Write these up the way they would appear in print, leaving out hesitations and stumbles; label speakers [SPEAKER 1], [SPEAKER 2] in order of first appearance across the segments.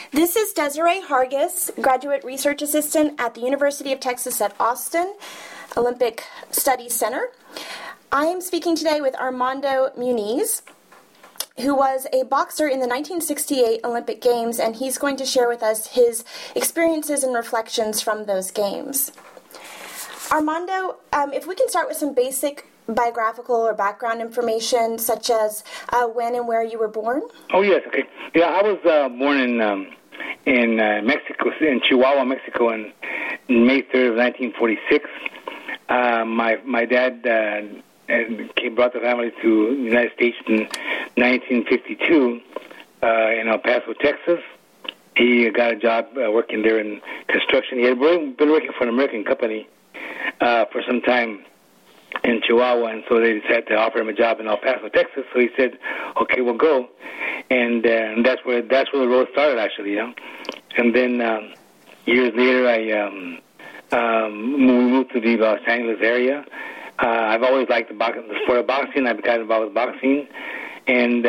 [SPEAKER 1] This is Desiree Hargis, Graduate Research Assistant at the University of Texas at Austin Olympic Studies Center. I am speaking today with Armando Muniz, who was a boxer in the 1968 Olympic Games, and he's going to share with us his experiences and reflections from those games. Armando, if we can start with some basic biographical or background information, such as when and where you were born.
[SPEAKER 2] Oh, yes, okay. Yeah, I was born in Mexico, in Chihuahua, Mexico, on May 3rd of 1946. My dad brought the family to the United States in 1952 in El Paso, Texas. He got a job working there in construction. He had been working for an American company for some time in Chihuahua, and so they decided to offer him a job in El Paso, Texas. So he said, "Okay, we'll go," and that's where the road started, actually. You know, and then years later, we moved to the Los Angeles area. I've always liked the sport of boxing. I've gotten involved with boxing, and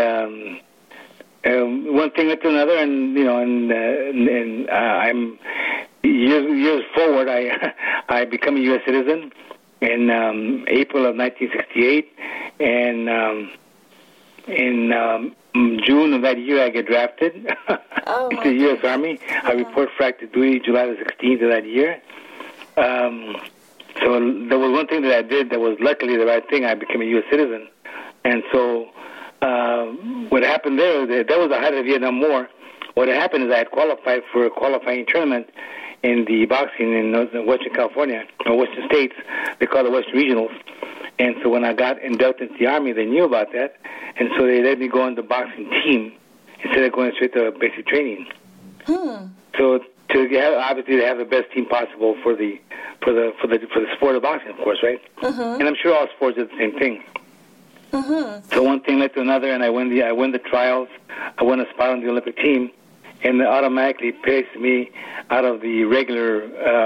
[SPEAKER 2] one thing led to another, and you know, and I'm years forward. I become a U.S. citizen in April of 1968, and in June of that year, I get drafted into the U.S. Army. I report for active duty July the 16th of that year. So there was one thing that I did that was luckily the right thing. I became a U.S. citizen. And so what happened there, that was the height of the Vietnam War. What happened is I had qualified for a qualifying tournament in the boxing in Western California, or Western States. They call it Western Regionals. And so when I got inducted into the Army, they knew about that. And so they let me go on the boxing team instead of going straight to basic training. So obviously to have the best team possible for the sport of boxing, of course, right? And I'm sure all sports are the same thing. So one thing led to another, and I win the trials. I won a spot on the Olympic team, and they automatically placed me out of the regular,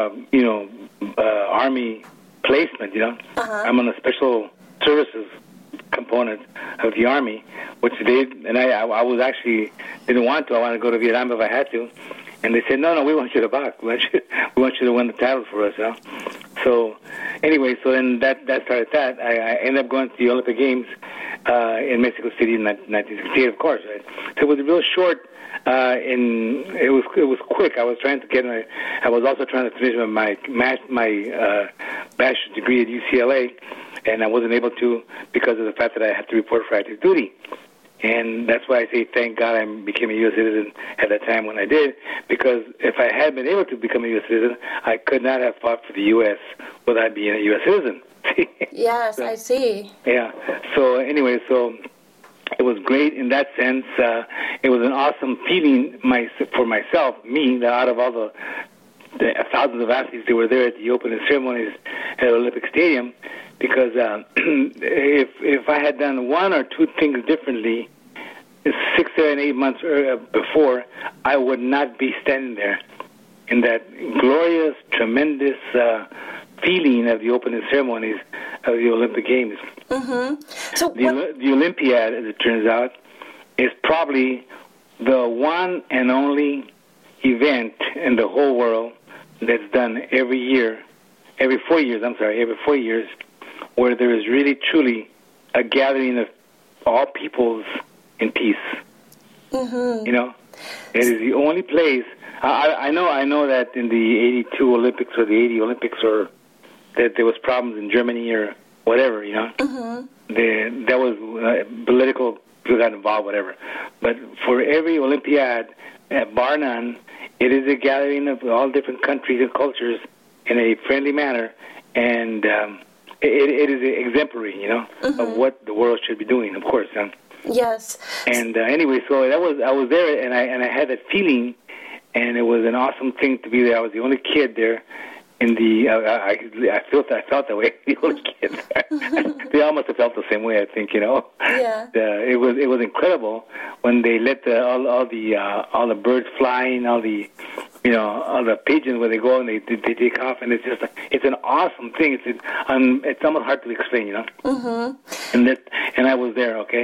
[SPEAKER 2] Army placement. You know, I'm on the special services component of the Army, which they and I was actually didn't want to. I wanted to go to Vietnam if I had to. And they said, no, we want you to box. We want you to win the title for us. You know? So anyway, so then that started that. I ended up going to the Olympic Games in Mexico City in 1968, of course. Right? So it was real short. It was quick. I was trying to get I was also trying to finish my bachelor's degree at UCLA, and I wasn't able to because of the fact that I had to report for active duty. And that's why I say thank God I became a U.S. citizen at that time when I did, because if I had been able to become a U.S. citizen, I could not have fought for the U.S. without being a U.S. citizen.
[SPEAKER 1] Yes, I see.
[SPEAKER 2] Yeah. So anyway, so it was great in that sense. It was an awesome feeling for myself, me, that out of all the thousands of athletes that were there at the opening ceremonies at Olympic Stadium, because if I had done one or two things differently 6, 7, 8 months before, I would not be standing there in that glorious, tremendous feeling of the opening ceremonies of the Olympic Games.
[SPEAKER 1] So
[SPEAKER 2] the Olympiad, as it turns out, is probably the one and only event in the whole world that's done every 4 years, where there is really, truly a gathering of all peoples in peace. You know, it is the only place. I know that in the 82 Olympics or the 80 Olympics, or that there was problems in Germany or whatever. You know, that was political. People got involved, whatever. But for every Olympiad, bar none, it is a gathering of all different countries and cultures in a friendly manner, and it is exemplary, you know, of what the world should be doing, of course.
[SPEAKER 1] Yes. And
[SPEAKER 2] anyway, so I was there, and I had that feeling, and it was an awesome thing to be there. I was the only kid there. I felt that way. The only kid there. They all must have felt the same way, I think. You know.
[SPEAKER 1] Yeah.
[SPEAKER 2] It was incredible when they let all the birds flying, all the pigeons when they go and they take off, and it's an awesome thing. It's almost hard to explain, you know. And I was there, okay,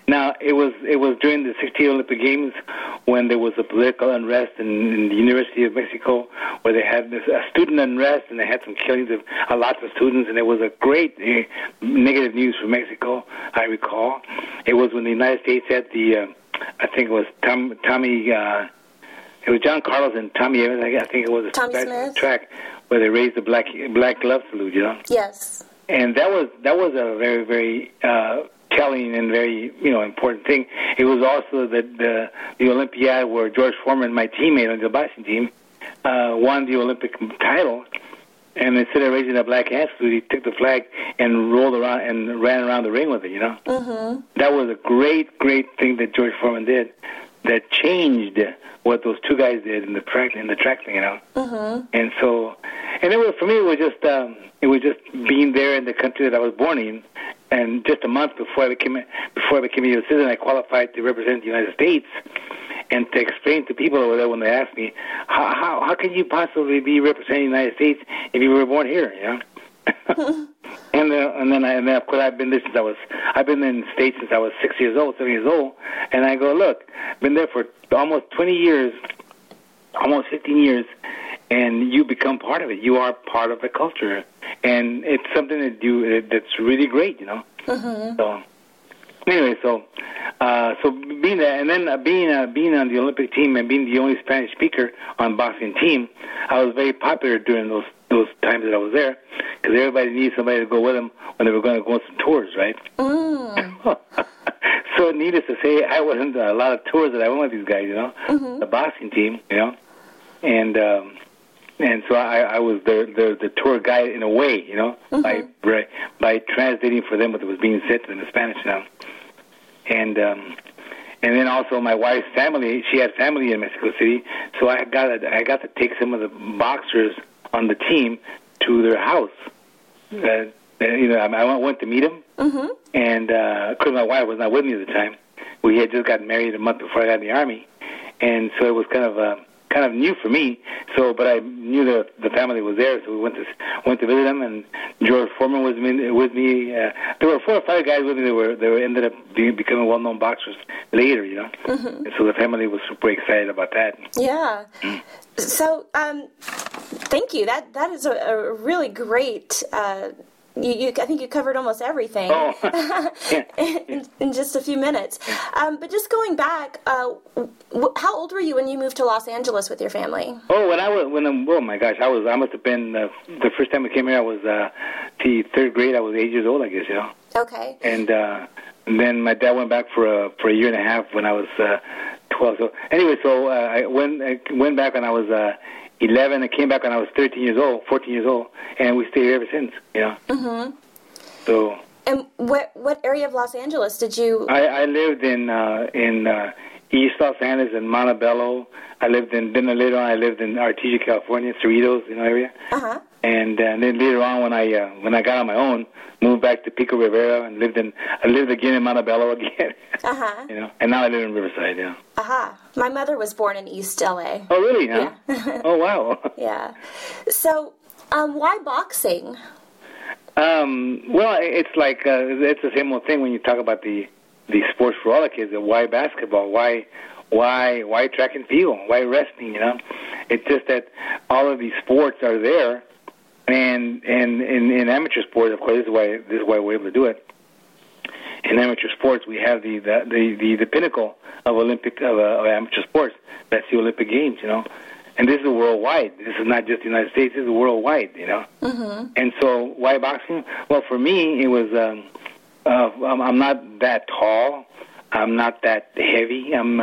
[SPEAKER 2] Now, it was during the 68 Olympic Games when there was a political unrest in the University of Mexico, where they had this student unrest, and they had some killings of lots of students, and it was a great negative news for Mexico, I recall. It was when the United States had the, I think it was Tommy, it was John Carlos and Tommy Evans, I think it was
[SPEAKER 1] Tommy Smith
[SPEAKER 2] track, where they raised the black glove salute, you know?
[SPEAKER 1] Yes.
[SPEAKER 2] And that was a very, very telling and very, important thing. It was also the Olympiad where George Foreman, my teammate on the boxing team, won the Olympic title. And instead of raising a black hand salute, he took the flag and rolled around and ran around the ring with it,
[SPEAKER 1] Mm-hmm.
[SPEAKER 2] That was a great, great thing that George Foreman did that changed what those two guys did in the track thing,
[SPEAKER 1] Mm-hmm.
[SPEAKER 2] And so, and it was, for me, it was just being there in the country that I was born in. And just a month before I became a U.S. citizen, I qualified to represent the United States, and to explain to people over there when they asked me, how can you possibly be representing the United States if you were born here? And then of course I've been in the States since I was 7 years old, and I go, look, I've been there for almost 20 years, almost 15 years. And you become part of it. You are part of the culture, and it's something that's really great,
[SPEAKER 1] Mm-hmm.
[SPEAKER 2] So anyway, so being that, and then being on the Olympic team and being the only Spanish speaker on the boxing team, I was very popular during those times that I was there, because everybody needed somebody to go with them when they were going to go on some tours, right?
[SPEAKER 1] Mm.
[SPEAKER 2] So needless to say, I went on a lot of tours that I went with these guys,
[SPEAKER 1] Mm-hmm.
[SPEAKER 2] the boxing team, And so I was the tour guide in a way,
[SPEAKER 1] Mm-hmm.
[SPEAKER 2] by translating for them what was being said to them in Spanish now. And then also my wife's family, she had family in Mexico City, so I got to take some of the boxers on the team to their house. I went to meet them,
[SPEAKER 1] Mm-hmm.
[SPEAKER 2] and because my wife was not with me at the time, we had just gotten married a month before I got in the Army, and so it was kind of new for me. So, but I knew the family was there, so we went to visit them. And George Foreman was with me. There were 4 or 5 guys with me. They ended up becoming well-known boxers later,
[SPEAKER 1] Mm-hmm.
[SPEAKER 2] And so the family was super excited about that.
[SPEAKER 1] Yeah. So, thank you. That is a really great. I think you covered almost everything in just a few minutes. But just going back, how old were you when you moved to Los Angeles with your family?
[SPEAKER 2] Oh, oh my gosh, I must have been the first time I came here. I was the 3rd grade. I was 8 years old, I guess,
[SPEAKER 1] Okay.
[SPEAKER 2] And then my dad went back for a year and a half when I was 12. So anyway, I went back when I was 11, and came back when I was 14 years old, and we stayed here ever since,
[SPEAKER 1] Mm-hmm.
[SPEAKER 2] So.
[SPEAKER 1] And what area of Los Angeles did you?
[SPEAKER 2] I lived in East Los Angeles and Montebello. Then later on I lived in Artesia, California, Cerritos, area.
[SPEAKER 1] Uh-huh.
[SPEAKER 2] And then later on when I got on my own, moved back to Pico Rivera and lived again in Montebello again.
[SPEAKER 1] Uh-huh.
[SPEAKER 2] And now I live in Riverside,
[SPEAKER 1] Uh-huh. My mother was born in East LA.
[SPEAKER 2] Oh, really? Huh?
[SPEAKER 1] Yeah.
[SPEAKER 2] Oh, wow.
[SPEAKER 1] Yeah. So, why boxing?
[SPEAKER 2] Well, it's like it's the same old thing when you talk about the sports for all the kids. Why basketball? Why track and field? Why wrestling? It's just that all of these sports are there, and in amateur sports, of course, this is why we're able to do it. In amateur sports, we have the pinnacle of amateur sports. That's the Olympic Games, And this is worldwide. This is not just the United States. This is worldwide,
[SPEAKER 1] Mm-hmm.
[SPEAKER 2] And so, why boxing? Well, for me, it was. I'm not that tall. I'm not that heavy. I'm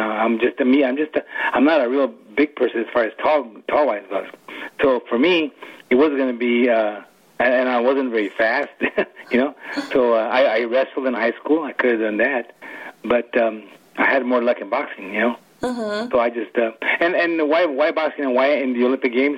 [SPEAKER 2] not a real big person as far as tall wise goes. So for me, it wasn't going to be. And I wasn't very fast, So I wrestled in high school. I could have done that, but I had more luck in boxing,
[SPEAKER 1] Mm-hmm.
[SPEAKER 2] So I just and why boxing and why in the Olympic Games?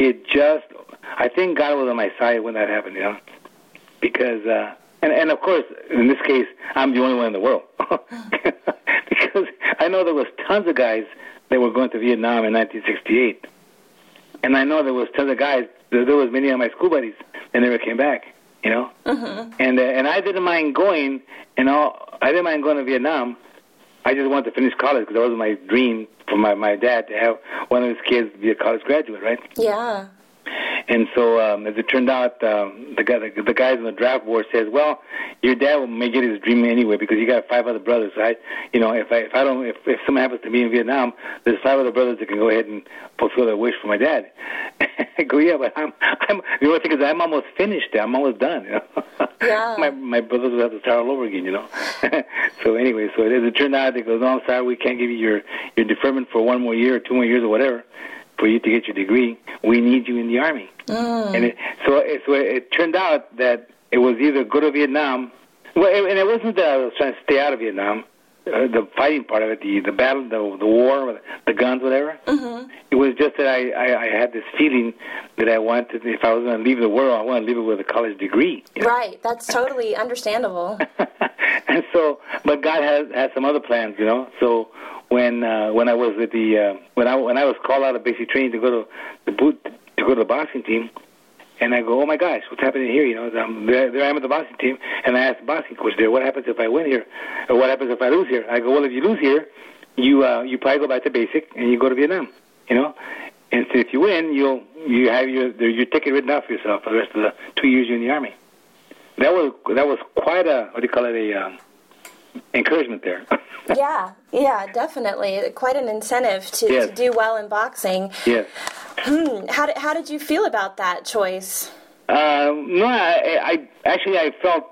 [SPEAKER 2] I think God was on my side when that happened, because and of course in this case I'm the only one in the world because I know there was tons of guys that were going to Vietnam in 1968, and I know there was tons of guys. There was many of my school buddies that never came back. you know. And I didn't mind going, I didn't mind going to Vietnam. I just wanted to finish college because that was my dream for my dad to have one of his kids be a college graduate, right?
[SPEAKER 1] Yeah.
[SPEAKER 2] And so, as it turned out, the guys on the draft board says, "Well, your dad may get his dream anyway because you got 5 other brothers, right? If someone happens to be in Vietnam, there's 5 other brothers that can go ahead and fulfill their wish for my dad." I go, "Yeah, but I'm the only thing is I'm almost finished. I'm almost done. You know?
[SPEAKER 1] Yeah.
[SPEAKER 2] my brothers will have to start all over again, you know." So anyway, as it turned out, they go, "No, I'm sorry, we can't give you your deferment for 1 more year or 2 more years or whatever for you to get your degree. We need you in the Army." And so it turned out that it was either go to Vietnam, and it wasn't that I was trying to stay out of Vietnam, the fighting part of it, the battle, the war, the guns, whatever. It was just that I had this feeling that I wanted, if I was going to leave the world, I want to leave it with a college degree. You know?
[SPEAKER 1] Right, that's totally understandable.
[SPEAKER 2] And so, but God has some other plans, you know. So when I was at when I was called out of basic training to go to the boxing team, and I go, "Oh my gosh, what's happening here?" You know, there I am at the boxing team, and I asked the boxing coach there, "What happens if I win here, or what happens if I lose here?" I go, "Well, if you lose here, you probably go back to basic and you go to Vietnam, you know, and so if you win, you have your ticket written out for yourself for the rest of the 2 years you're in the Army." That was quite a encouragement there.
[SPEAKER 1] Yeah, definitely. Quite an incentive to do well in boxing.
[SPEAKER 2] Yes.
[SPEAKER 1] How did you feel about that choice?
[SPEAKER 2] No, I felt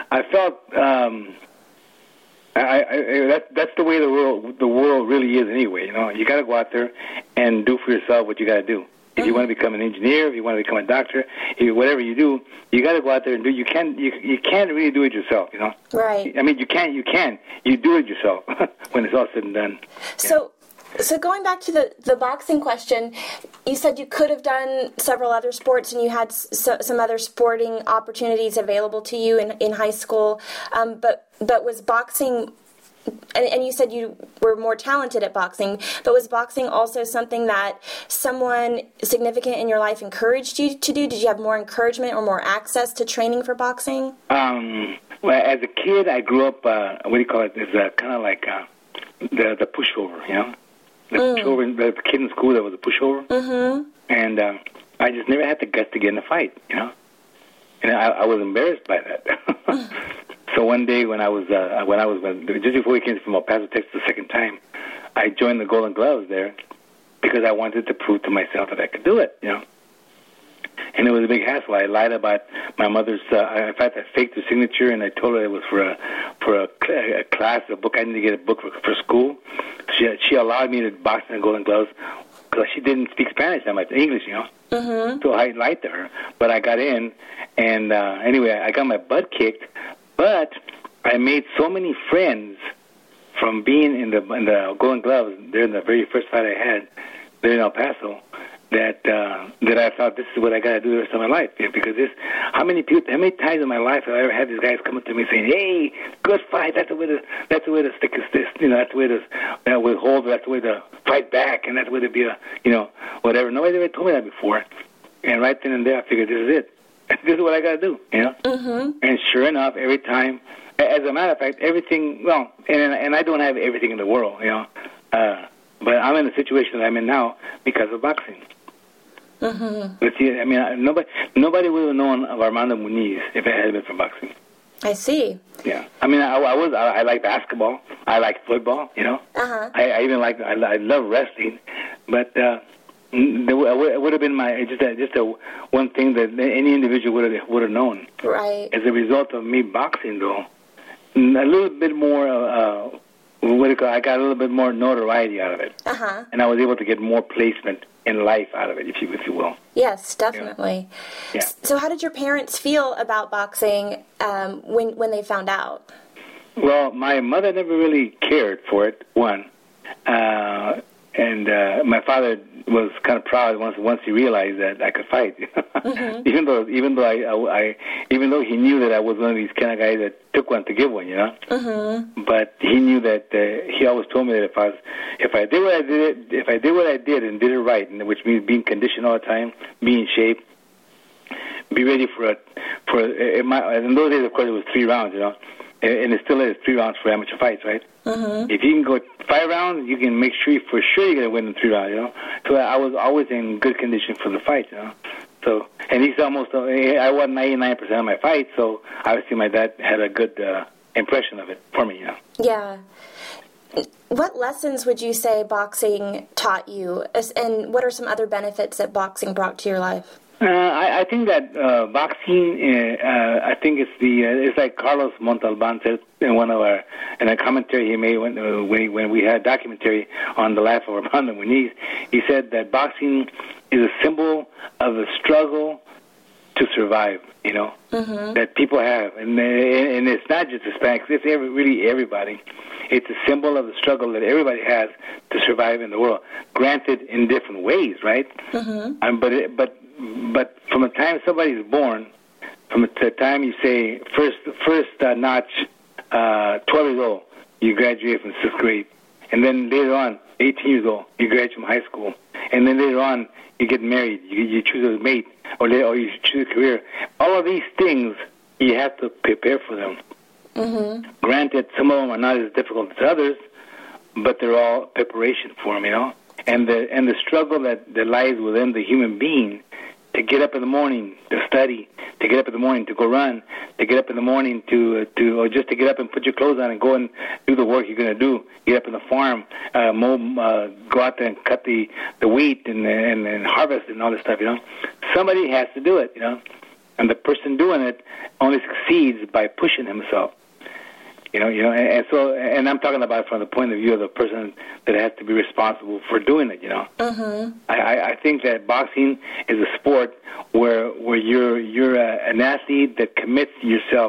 [SPEAKER 2] that's the way the world really is anyway. You know, you got to go out there and do for yourself what you got to do. If you want to become an engineer, if you want to become a doctor, whatever you do, you got to go out there and do. You can't really do it yourself, you know.
[SPEAKER 1] Right.
[SPEAKER 2] I mean, you can. You do it yourself when it's all said and done.
[SPEAKER 1] So going back to the boxing question, you said you could have done several other sports and you had some other sporting opportunities available to you in high school, but was boxing, and you said you were more talented at boxing, but was boxing also something that someone significant in your life encouraged you to do? Did you have more encouragement or more access to training for boxing?
[SPEAKER 2] Well, as a kid, I grew up, what do you call it? It's kind of like the pushover, you know? The kid in school that was a pushover. And I just never had the guts to get in a fight, you know? And I was embarrassed by that. So one day when I was just before we came from El Paso, Texas the second time, I joined the Golden Gloves there because I wanted to prove to myself that I could do it, you know. And it was a big hassle. I lied about my mother's. In fact, I faked her signature, and I told her it was for a class, a book. I needed to get a book for school. She allowed me to box in the Golden Gloves because she didn't speak Spanish that much, English, you know. So I lied to her, but I got in, and anyway, I got my butt kicked. But I made so many friends from being in the Golden Gloves during the very first fight I had there in El Paso that I thought this is what I got to do the rest of my life. Yeah, because how many times in my life have I ever had these guys come up to me saying, "Hey, good fight. That's the way to stick this. You know, that's the way to withhold. That's the way to fight back, and that's the way to be whatever." Nobody ever told me that before. And right then and there, I figured this is it. This is what I got to do, you know? And sure enough, every time, as a matter of fact, everything, well, and I don't have everything in the world, you know, but I'm in the situation that I'm in now because of boxing. But see, I mean, nobody would have known of Armando Muniz if it hadn't been for boxing.
[SPEAKER 1] I see.
[SPEAKER 2] Yeah. I mean, I like basketball. I like football, you know? I even I love wrestling, but it would have been one thing that any individual would have known.
[SPEAKER 1] Right.
[SPEAKER 2] As a result of me boxing, though, a little bit more. I got a little bit more notoriety out of it, and I was able to get more placement in life out of it, if you will.
[SPEAKER 1] Yes, definitely.
[SPEAKER 2] Yeah.
[SPEAKER 1] So, how did your parents feel about boxing when they found out?
[SPEAKER 2] Well, my mother never really cared for it. One. And my father was kind of proud once he realized that I could fight. even though he knew that I was one of these kind of guys that took one to give one, you know. But he knew that he always told me that if I did what I did and did it right, which means being conditioned all the time, being in shape, be ready for it. In those days, of course, it was 3 rounds, you know, and it still is 3 rounds for amateur fights, right?
[SPEAKER 1] Mm-hmm.
[SPEAKER 2] If you can go 5 rounds, you can make sure for sure you're going to win in 3 rounds, you know. So I was always in good condition for the fight, you know. So, and he's almost, I won 99% of my fights, so obviously my dad had a good impression of it for me, you know.
[SPEAKER 1] Yeah. What lessons would you say boxing taught you, and what are some other benefits that boxing brought to your life?
[SPEAKER 2] I think that boxing, I think it's like Carlos Montalban said in a commentary he made when we had a documentary on the life of Armando Muniz. He said that boxing is a symbol of the struggle to survive, you know, that people have. And it's not just Hispanics, it's really everybody. It's a symbol of the struggle that everybody has to survive in the world. Granted, in different ways, right? But from the time somebody's born, from the time you say first notch, 12 years old, you graduate from 6th grade. And then later on, 18 years old, you graduate from high school. And then later on, you get married, you choose a mate, or you choose a career. All of these things, you have to prepare for them. Granted, some of them are not as difficult as others, but they're all preparation for them, you know. And the struggle that lies within the human being to get up in the morning to study, to get up in the morning to go run, to get up in the morning or just to get up and put your clothes on and go and do the work you're going to do. Get up in the farm, go out there and cut the wheat and harvest and all this stuff, you know. Somebody has to do it, you know. And the person doing it only succeeds by pushing himself. You know, and I'm talking about from the point of view of the person that has to be responsible for doing it. You know, I think that boxing is a sport where you're an athlete that commits yourself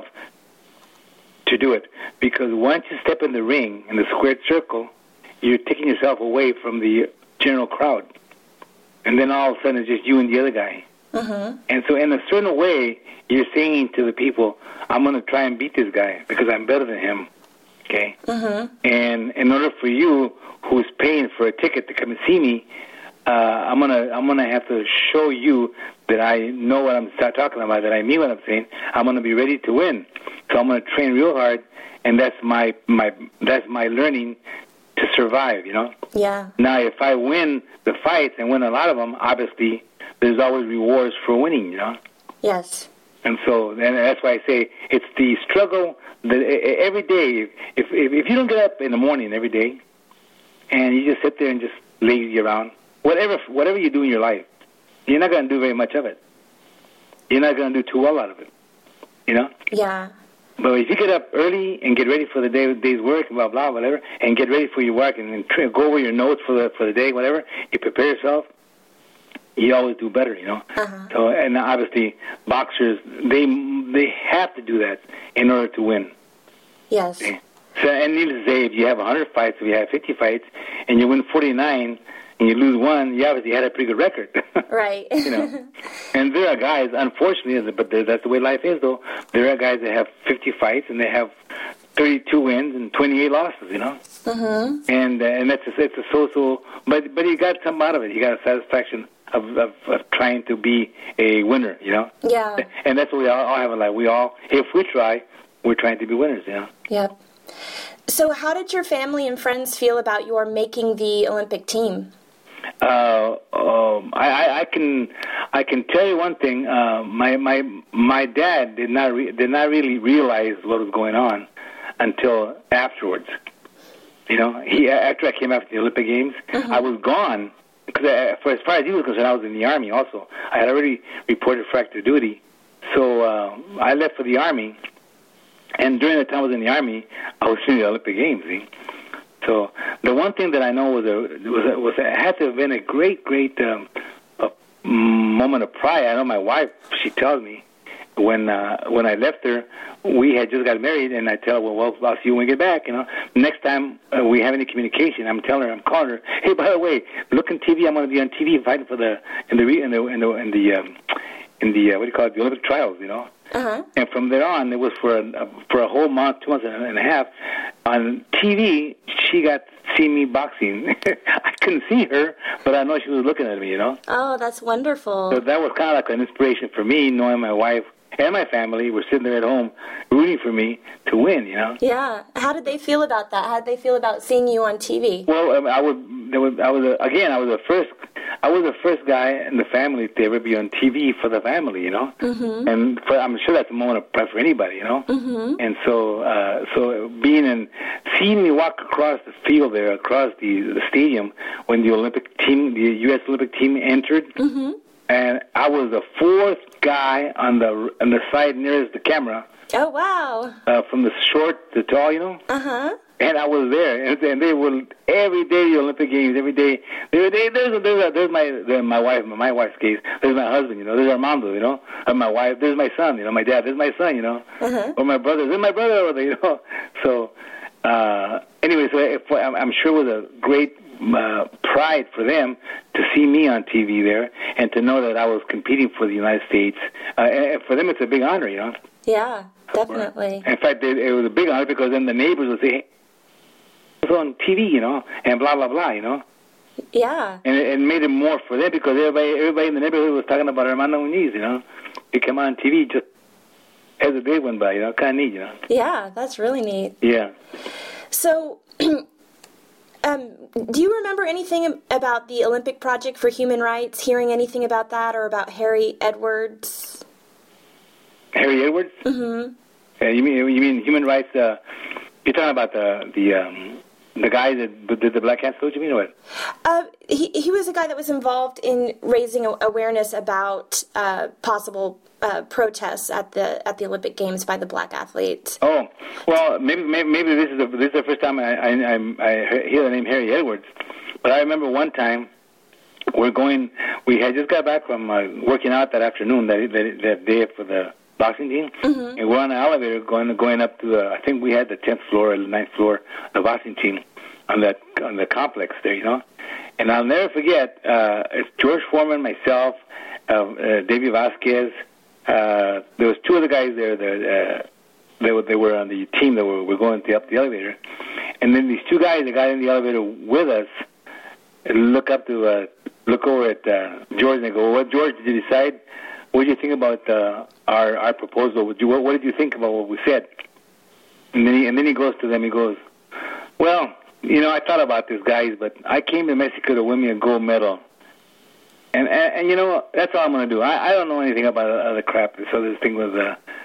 [SPEAKER 2] to do it, because once you step in the ring in the squared circle, you're taking yourself away from the general crowd, and then all of a sudden it's just you and the other guy. And so in a certain way, you're saying to the people, I'm going to try and beat this guy because I'm better than him, okay? And in order for you, who's paying for a ticket to come and see me, I'm gonna have to show you that I know what I'm talking about, that I mean what I'm saying. I'm going to be ready to win. So I'm going to train real hard, and that's my learning to survive, you know?
[SPEAKER 1] Yeah.
[SPEAKER 2] Now, if I win the fights and win a lot of them, obviously there's always rewards for winning, you know?
[SPEAKER 1] Yes.
[SPEAKER 2] And so, and that's why I say it's the struggle that every day, if you don't get up in the morning every day and you just sit there and just lazy around, whatever you do in your life, you're not going to do very much of it. You're not going to do too well out of it, you know?
[SPEAKER 1] Yeah.
[SPEAKER 2] But if you get up early and get ready for the day's work, blah, blah, whatever, and get ready for your work and go over your notes for the day, whatever, you prepare yourself, you always do better, you know. So, and obviously, boxers, they have to do that in order to win.
[SPEAKER 1] Yes.
[SPEAKER 2] Okay? So, and needless to say, if you have 100 fights, if you have 50 fights, and you win 49, and you lose one, you obviously had a pretty good record.
[SPEAKER 1] Right.
[SPEAKER 2] You know. And there are guys, unfortunately, but that's the way life is, though. There are guys that have 50 fights, and they have 32 wins and 28 losses, you know. And it's a so-so, but you got something out of it. You got a satisfaction of trying to be a winner, you know?
[SPEAKER 1] Yeah.
[SPEAKER 2] And that's what we all have in life. We all, if we try, we're trying to be winners, you know?
[SPEAKER 1] Yep. So how did your family and friends feel about your making the Olympic team?
[SPEAKER 2] I can tell you one thing. My dad did not really realize what was going on until afterwards. You know, after I came after the Olympic Games, I was gone. Because for as far as he was concerned, I was in the Army also. I had already reported for active duty. So I left for the Army. And during the time I was in the Army, I was in the Olympic Games. See? So the one thing that I know was it had to have been a great moment of pride. I know my wife, she tells me, when I left her, we had just got married, and I tell her, well, I'll see you when we get back. You know, next time we have any communication, I'm calling her, hey, by the way, look on TV. I'm going to be on TV fighting for the Olympic trials. You know, And from there on, it was for a whole month, 2 months and a half. On TV, she got to see me boxing. I couldn't see her, but I know she was looking at me, you know.
[SPEAKER 1] Oh, that's wonderful.
[SPEAKER 2] So that was kind of like an inspiration for me, knowing my wife and my family were sitting there at home rooting for me to win, you know.
[SPEAKER 1] Yeah. How did they feel about that? How did they feel about seeing you on TV?
[SPEAKER 2] Well, I was the first guy in the family to ever be on TV for the family, you know. Mm-hmm. And I'm sure that's a moment of pride for anybody, you know. Mm-hmm. And so seeing me walk across the field there, across the stadium when the U.S. Olympic team entered. Mm-hmm. And I was the fourth guy on the side nearest the camera.
[SPEAKER 1] Oh, wow.
[SPEAKER 2] From the short to tall, you know.
[SPEAKER 1] Uh-huh.
[SPEAKER 2] And I was there, and they were every day the Olympic Games, every day. There's my wife, my wife's case. There's my husband, you know. There's Armando, you know. And my wife. There's my son, you know. My dad. There's my son, you know. Uh-huh. Or my brother. There's my brother over there, you know. So anyway, I'm sure it was a great pride for them to see me on TV there and to know that I was competing for the United States. And for them, it's a big honor, you know.
[SPEAKER 1] Yeah, definitely.
[SPEAKER 2] In fact, it was a big honor because then the neighbors would say, hey, it's on TV, you know, and blah, blah, blah, you know.
[SPEAKER 1] Yeah.
[SPEAKER 2] And it made it more for them because everybody in the neighborhood was talking about Armando Muniz, you know. He came on TV just as the day went by, you know, kind of neat, you know.
[SPEAKER 1] Yeah, that's really neat.
[SPEAKER 2] Yeah.
[SPEAKER 1] So, do you remember anything about the Olympic Project for Human Rights, hearing anything about that or about Harry Edwards?
[SPEAKER 2] Harry Edwards? Mm-hmm. You mean human rights? You're talking about the guy that did the Black Hand Salute, you mean, or what?
[SPEAKER 1] He was a guy that was involved in raising awareness about possible protests at the Olympic Games by the black athletes.
[SPEAKER 2] Oh, well, maybe this is the first time I hear the name Harry Edwards. But I remember one time we had just got back from working out that afternoon, that day for the boxing team, mm-hmm. and we're on the elevator going up to I think we had the 10th floor or the 9th floor, the boxing team on the complex there, you know. And I'll never forget, it's George Foreman, myself, Davey Vasquez. There was two other guys there that they were on the team that were going up the elevator, and then these two guys that got in the elevator with us look over at George and they go, "What, George? Did you decide? What did you think about our proposal? What did you think about what we said?" And then he goes to them. He goes, "Well, you know, I thought about this, guys, but I came to Mexico to win me a gold medal, and you know, that's all I'm going to do. I don't know anything about other crap. This other thing with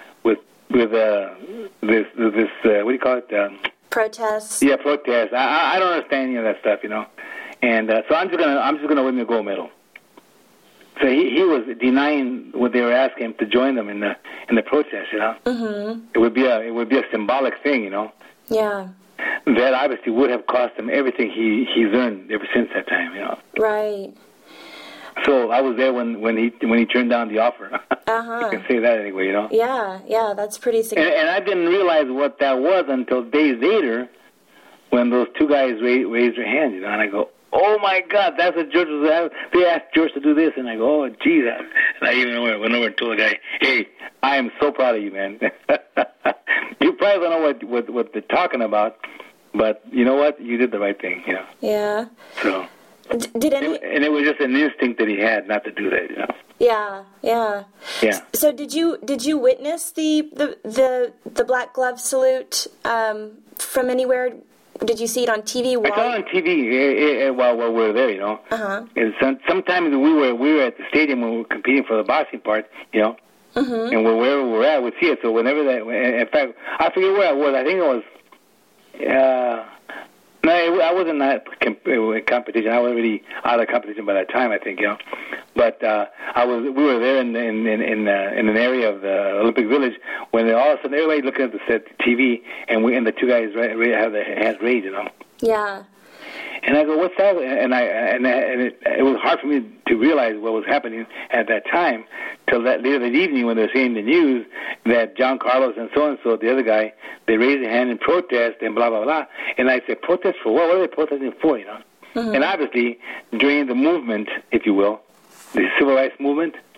[SPEAKER 2] this what do you call it?
[SPEAKER 1] Protests.
[SPEAKER 2] Yeah, protests. I don't understand any of that stuff, you know. And so I'm just gonna win me a gold medal." So he was denying what they were asking him to join them in the protest, you know. Mm-hmm. It would be a symbolic thing, you know.
[SPEAKER 1] Yeah.
[SPEAKER 2] That obviously would have cost him everything he's earned ever since that time, you know.
[SPEAKER 1] Right.
[SPEAKER 2] So I was there when he turned down the offer.
[SPEAKER 1] Uh-huh.
[SPEAKER 2] You can say that anyway, you know.
[SPEAKER 1] Yeah, that's pretty significant.
[SPEAKER 2] And I didn't realize what that was until days later, when those two guys raised their hands, you know, and I go, "Oh my God, that's what George was. They asked George to do this," and I go, "Oh, geez," and I even went over and told the guy, "Hey, I am so proud of you, man. You probably don't know what they're talking about, but you know what? You did the right thing, you know."
[SPEAKER 1] Yeah.
[SPEAKER 2] So.
[SPEAKER 1] And
[SPEAKER 2] it was just an instinct that he had not to do that, you know.
[SPEAKER 1] Yeah.
[SPEAKER 2] Yeah.
[SPEAKER 1] So did you witness the black glove salute from anywhere? Did you see it on TV?
[SPEAKER 2] I saw it on TV while we were there, you know. Uh-huh. And sometimes we were at the stadium when we were competing for the boxing part, you know. Mm-hmm. And wherever we were at, we'd see it. So whenever in fact, I forget where I was. I think it was. No, I wasn't in competition. I was already out of competition by that time, I think, you know. But we were there in an area of the Olympic Village when all of a sudden everybody looking at the TV and the two guys have their hands raised, you know.
[SPEAKER 1] Yeah.
[SPEAKER 2] And I go, "What's that?" And it was hard for me to realize what was happening at that time till that later that evening when they were saying the news that John Carlos and so the other guy, they raised their hand in protest and blah blah blah. And I said, "Protest for what? What are they protesting for?" You know. Mm-hmm. And obviously during the movement, if you will, the civil rights movement,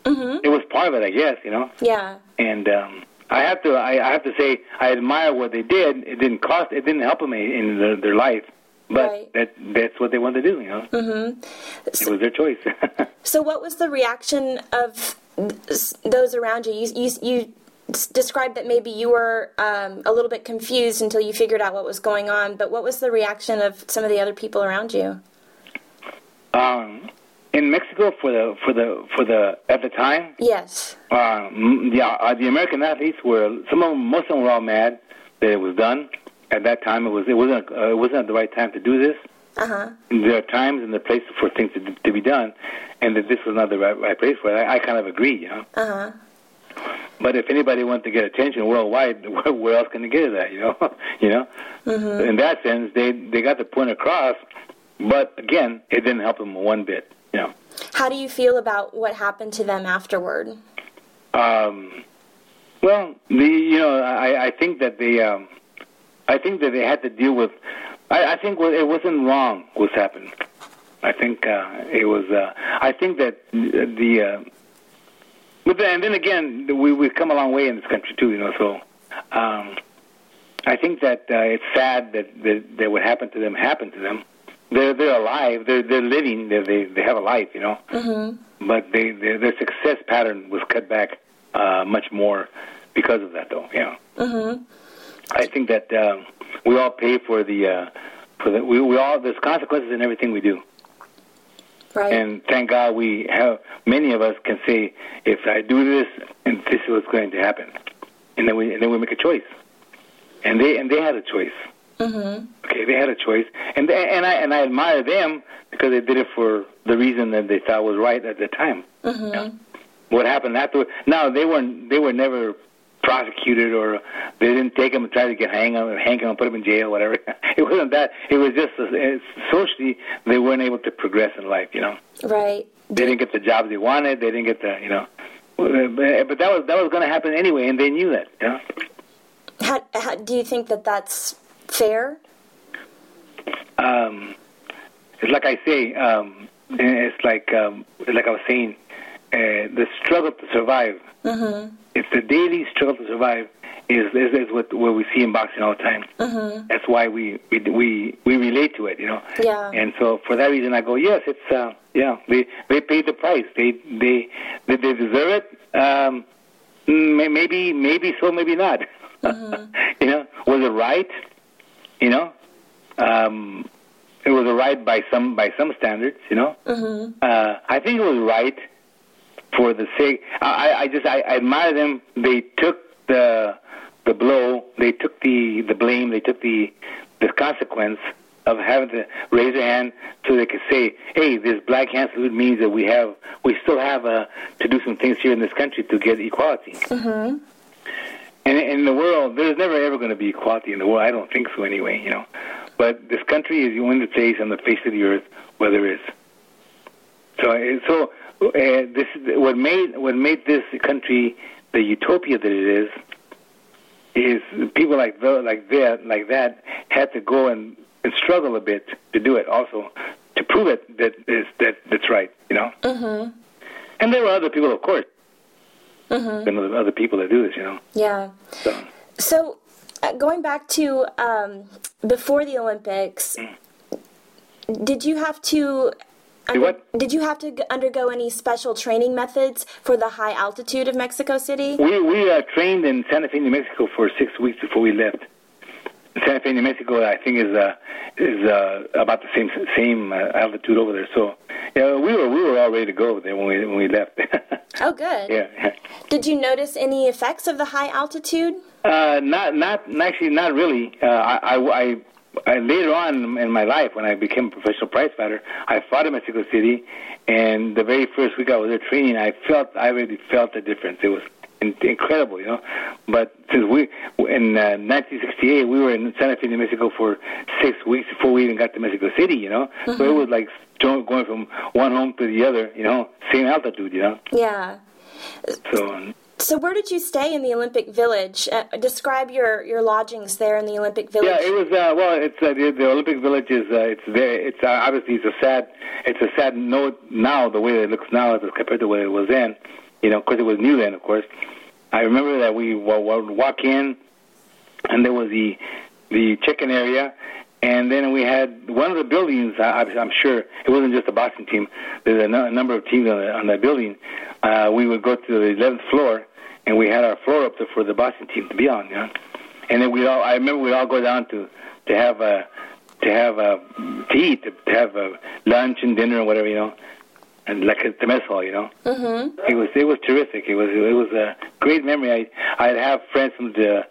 [SPEAKER 2] It was part of it, I guess,
[SPEAKER 1] Yeah.
[SPEAKER 2] And I have to say I admire what they did. It didn't help them in their life, but that's what they wanted to do, It was their choice.
[SPEAKER 1] So what was the reaction of those around you? You described that maybe you were a little bit confused until you figured out what was going on, but what was the reaction of some of the other people around you?
[SPEAKER 2] In Mexico, for the at the time,
[SPEAKER 1] yes,
[SPEAKER 2] the American athletes most of them were all mad that it was done. At that time, it wasn't the right time to do this. There are times and the places for things to be done, and that this was not the right place for it. I kind of agree, But if anybody wants to get attention worldwide, where else can they get it at, In that sense, they got the point across, but again, it didn't help them one bit,
[SPEAKER 1] How do you feel about what happened to them afterward?
[SPEAKER 2] Well, I think that they had to deal with. I think it wasn't wrong what's happened. I think it was. I think that and then again, we've come a long way in this country too, So, I think that it's sad that what happened to them happened to them. They're alive. They're living. They have a life, But their success pattern was cut back much more because of that, though. I think that we all pay for we all there's consequences in everything we do.
[SPEAKER 1] Right.
[SPEAKER 2] And thank God many of us can say, if I do this, and this is what's going to happen, and then we make a choice, and they had a choice. Okay, they had a choice, and I admire them because they did it for the reason that they thought was right at the time. What happened afterwards? Now they were never prosecuted, or they didn't take them and try to get hang them and put them in jail, whatever. It wasn't that. It was just socially they weren't able to progress in life,
[SPEAKER 1] Right.
[SPEAKER 2] They didn't get the jobs they wanted. They didn't get the, But that was going to happen anyway, and they knew that.
[SPEAKER 1] How do you think that that's fair?
[SPEAKER 2] It's like I say. It's like I was saying. The struggle to survive. It's the daily struggle to survive is what we see in boxing all the time. That's why we relate to it,
[SPEAKER 1] Yeah.
[SPEAKER 2] And so for that reason, I go, yes, it's they paid the price. They deserve it. Maybe so, maybe not. Was it right? It was a right by some standards. I think it was right. For the sake, I admire them. They took the blow. They took the blame. They took the consequence of having to raise their hand so they could say, "Hey, this black hand salute means that we still have to do some things here in this country to get equality." And in the world, there's never ever going to be equality in the world. I don't think so, anyway. But this country is the only place on the face of the earth where there is. So. This is what made this country the utopia that it is people like that had to go and struggle a bit to do it, also to prove it that's right, And there were other people, of course, and other people that do this,
[SPEAKER 1] Yeah. So going back to before the Olympics, did you have to? Did you have to undergo any special training methods for the high altitude of Mexico City?
[SPEAKER 2] We trained in Santa Fe, New Mexico for 6 weeks before we left. Santa Fe, New Mexico, I think is about the same altitude over there. So we were all ready to go there when we left.
[SPEAKER 1] Oh, good.
[SPEAKER 2] Yeah.
[SPEAKER 1] Did you notice any effects of the high altitude?
[SPEAKER 2] Not really. I later on in my life, when I became a professional prize fighter, I fought in Mexico City, and the very first week I was there training, I really felt the difference. It was incredible, But since in 1968, we were in Santa Fe, New Mexico for 6 weeks before we even got to Mexico City, So it was like going from one home to the other, same altitude,
[SPEAKER 1] Yeah. So where did you stay in the Olympic Village? Describe your lodgings there in the Olympic Village.
[SPEAKER 2] Yeah, it was it's the Olympic Village is it's obviously it's a sad note now, the way it looks now as compared to what it was then, because it was new then, of course. I remember that we would walk in, and there was the check-in area, and then we had one of the buildings. I'm sure it wasn't just the boxing team. There's a number of teams on that building. We would go to the 11th floor, and we had our floor up there for the boxing team to be on. And then I remember we'd all go down to have eat, to have lunch and dinner or whatever, and like at the mess hall, Mm-hmm. It was terrific. It was a great memory. I'd have friends from the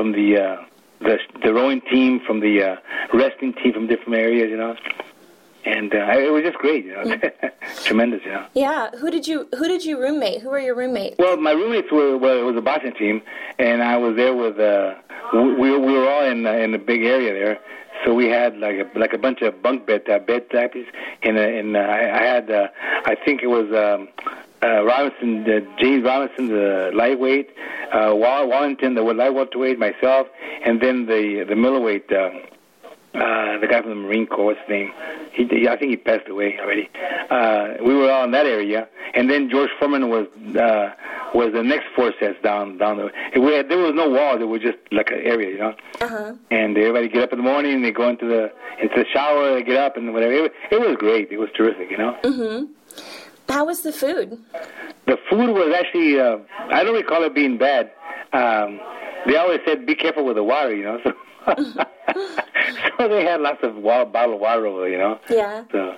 [SPEAKER 2] rowing team, from the wrestling team from different areas, and it was just great, tremendous,
[SPEAKER 1] Yeah. Who did you roommate? Who were your roommates?
[SPEAKER 2] Well, my roommates it was a boxing team, and I was there with we were all in the big area there. So we had like a bunch of bunk bed types, and I had I think it was Robinson, James Robinson, the lightweight, Wallington, the light welterweight, myself, and then the middleweight, the guy from the Marine Corps, what's his name? I think he passed away already. We were all in that area, and then George Foreman was the next four sets down there. There was no walls; it was just like an area,
[SPEAKER 1] Uh-huh.
[SPEAKER 2] And everybody get up in the morning, they go into the shower, they get up and whatever. It was great. It was terrific,
[SPEAKER 1] Mm-hmm. How was the food?
[SPEAKER 2] The food was actually I don't recall it being bad. They always said be careful with the water, So. So they had lots of bottled water over there,
[SPEAKER 1] Yeah.
[SPEAKER 2] So,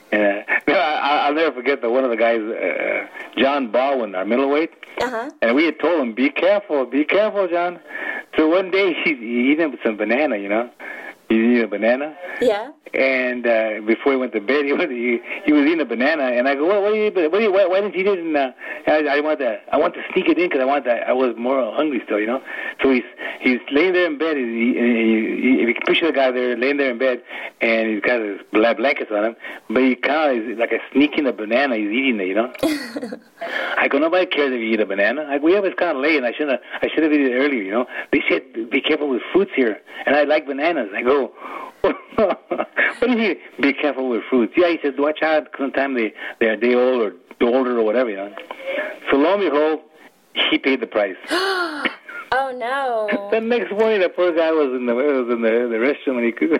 [SPEAKER 2] I'll never forget that one of the guys, John Baldwin, our middleweight, and we had told him, be careful, John. So one day he's eating some banana, He's eating a banana.
[SPEAKER 1] Yeah.
[SPEAKER 2] And before he went to bed, he was eating a banana, and I go, why didn't you eat it? And I want to sneak it in because I was more hungry still, So he's laying there in bed. If you can picture the guy there laying there in bed, and he's got his blankets on him, but he kind of is like a sneaking a banana. He's eating it, I go, nobody cares if you eat a banana. I go, yeah, but it's kind of late, and I should have eaten it earlier, They said be careful with fruits here, and I like bananas. I go, what do you mean, be careful with fruits? Yeah, he said, watch out, sometimes they're day old or older or whatever, So lo and behold, he paid the price.
[SPEAKER 1] Oh no!
[SPEAKER 2] The next morning, the poor guy was in the restroom, and he could.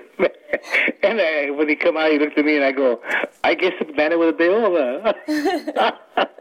[SPEAKER 2] And when he come out, he looked at me, and I go, I guess the banana was a day old.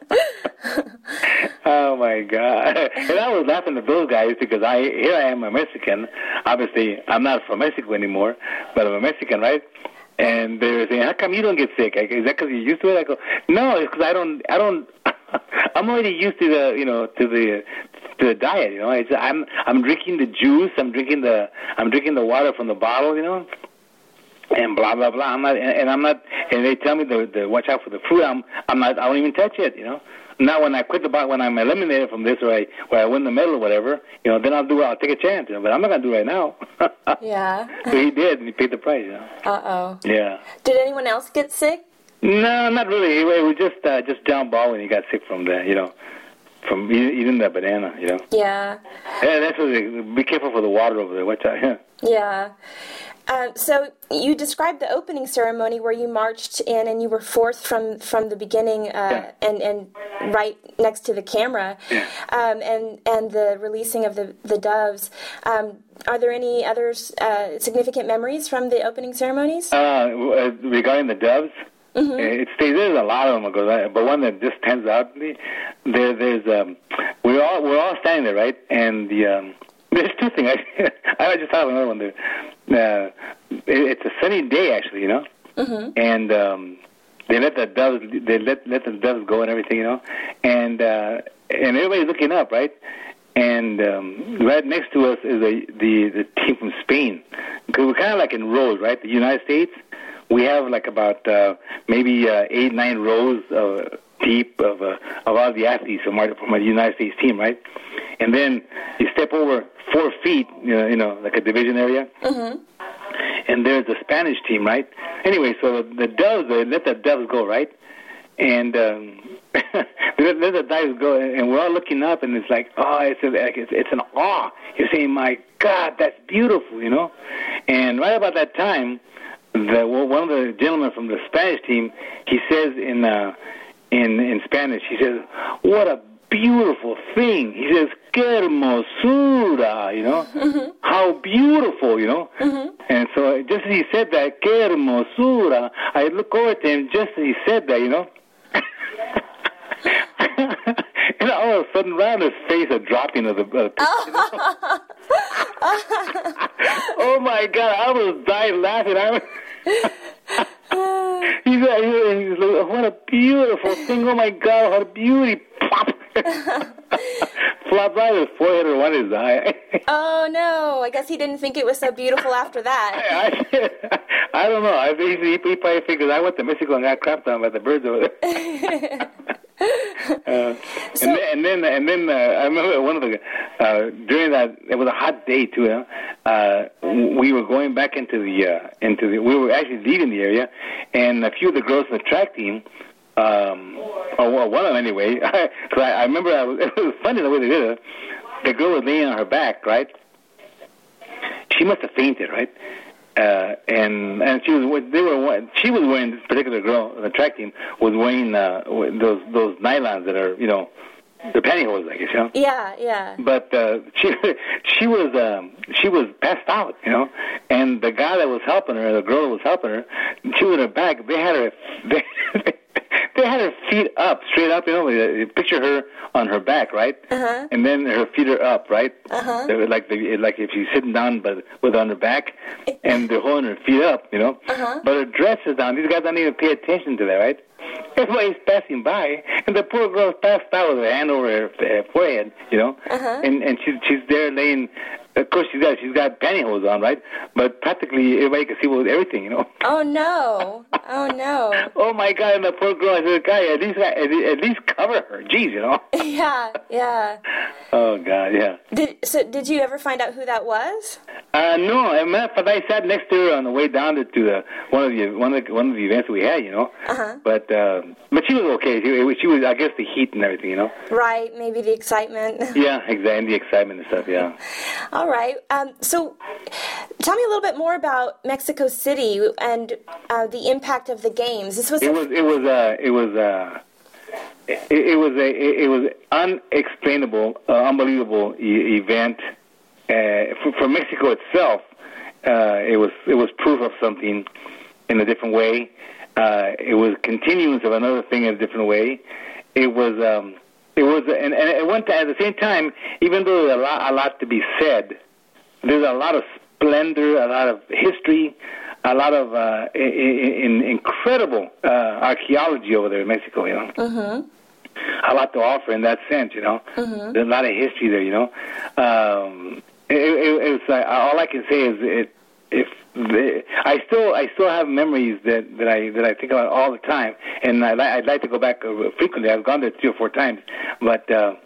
[SPEAKER 2] Oh my God! And I was laughing at those guys because here I am, a Mexican. Obviously, I'm not from Mexico anymore, but I'm a Mexican, right? And they're saying, "How come you don't get sick? Is that because you're used to it?" I go, "No, it's because I don't. I'm already used to the diet. I'm drinking the juice. I'm drinking the water from the bottle. And blah blah blah. I'm not. And they tell me to watch out for the fruit. I'm not. I don't even touch it. Now when I quit the bottle, when I'm eliminated from this, or I win the medal or whatever, then I'll take a chance. But I'm not gonna do it right now.
[SPEAKER 1] Yeah.
[SPEAKER 2] So he did, and he paid the price.
[SPEAKER 1] Uh-oh.
[SPEAKER 2] Yeah.
[SPEAKER 1] Did anyone else get sick?
[SPEAKER 2] No, not really. It was just John Baldwin. He got sick from from eating that banana.
[SPEAKER 1] Yeah.
[SPEAKER 2] Yeah, that's what. Be careful for the water over there. Watch out.
[SPEAKER 1] Yeah. So you described the opening ceremony where you marched in and you were fourth from the beginning and right next to the camera, and the releasing of the doves. Are there any other significant memories from the opening ceremonies?
[SPEAKER 2] Regarding the doves? Mm-hmm. There's a lot of them, but one that just stands out to me. There's we're all standing there, right? And there's two things. I just thought of another one there. It's a sunny day, actually,
[SPEAKER 1] Mm-hmm.
[SPEAKER 2] And they let the doves go and everything, and everybody's looking up, right? And right next to us is the team from Spain, because we're kind of like in rows, right? The United States. We have like about maybe 8-9 rows deep of all the athletes from our United States team, right? And then you step over 4 feet, like a division area,
[SPEAKER 1] mm-hmm.
[SPEAKER 2] and there's the Spanish team, right? Anyway, so the doves, they let the doves go, right? And there's a dive go, and we're all looking up, and it's like, oh, it's an awe. You're saying, my God, that's beautiful, you know. And right about that time, one of the gentlemen from the Spanish team, he says in Spanish, he says, what a beautiful thing. He says, qué hermosura, you know, how beautiful, you know. And so just as he said that, qué hermosura, I look over to him just as he said that, you know. And all of a sudden, right on his face, a dropping of the picture. Oh my God! I almost died laughing. He's like, what a beautiful thing! Oh my God! What a beauty! Plop! Flop right in his forehead or one of his eye.
[SPEAKER 1] Oh no! I guess he didn't think it was so beautiful after that.
[SPEAKER 2] I don't know. He probably figures I went to Mexico and got crapped on by the birds over there. And then I remember one of the during that, it was a hot day too. We were going back into the we were actually leaving the area, and a few of the girls from the track team, or one of them anyway. Because I remember it was funny the way they did it. The girl was laying on her back, right? She must have fainted, right? And she was wearing, this particular girl, the track team was wearing those nylons that are, you know, the pantyhose, I guess, you know.
[SPEAKER 1] Yeah.
[SPEAKER 2] But she was passed out, you know, and the guy that was helping her, the girl that was helping her, she was in her back. They had her feet up, straight up, you know. Picture her on her back, right? And then her feet are up, right? Like if she's sitting down, but on her back, and they're holding her feet up, you know. But her dress is down. These guys don't even pay attention to that, right? Everybody's passing by, and the poor girl's passed out with her hand over her forehead, you know. And she's there laying. Of course, she's got pantyhose on, right? But practically everybody can see everything, you know.
[SPEAKER 1] Oh no!
[SPEAKER 2] Oh my God! And the poor girl, I said, "Guy, at least cover her." Jeez, you know.
[SPEAKER 1] Yeah.
[SPEAKER 2] Oh God, yeah.
[SPEAKER 1] Did you ever find out who that was?
[SPEAKER 2] No. As a matter of fact, I sat next to her on the way down to one of the events we had, you know. But she was okay. She was, I guess, the heat and everything, you know.
[SPEAKER 1] Right. Maybe the excitement.
[SPEAKER 2] Yeah, exactly. The excitement and stuff. Yeah.
[SPEAKER 1] All right. So, tell me a little bit more about Mexico City and the impact of the games. This was. It
[SPEAKER 2] was unexplainable, unbelievable event for Mexico itself. It was proof of something in a different way. It was continuance of another thing in a different way. It was, and at one time, at the same time, even though there's a lot to be said, there's a lot of splendor, a lot of history, a lot of incredible archaeology over there in Mexico, you know. A lot to offer in that sense, you know. There's a lot of history there, you know. It was all I can say is I still have memories that I think about all the time, and I'd like to go back frequently. I've gone there 3 or 4 times, but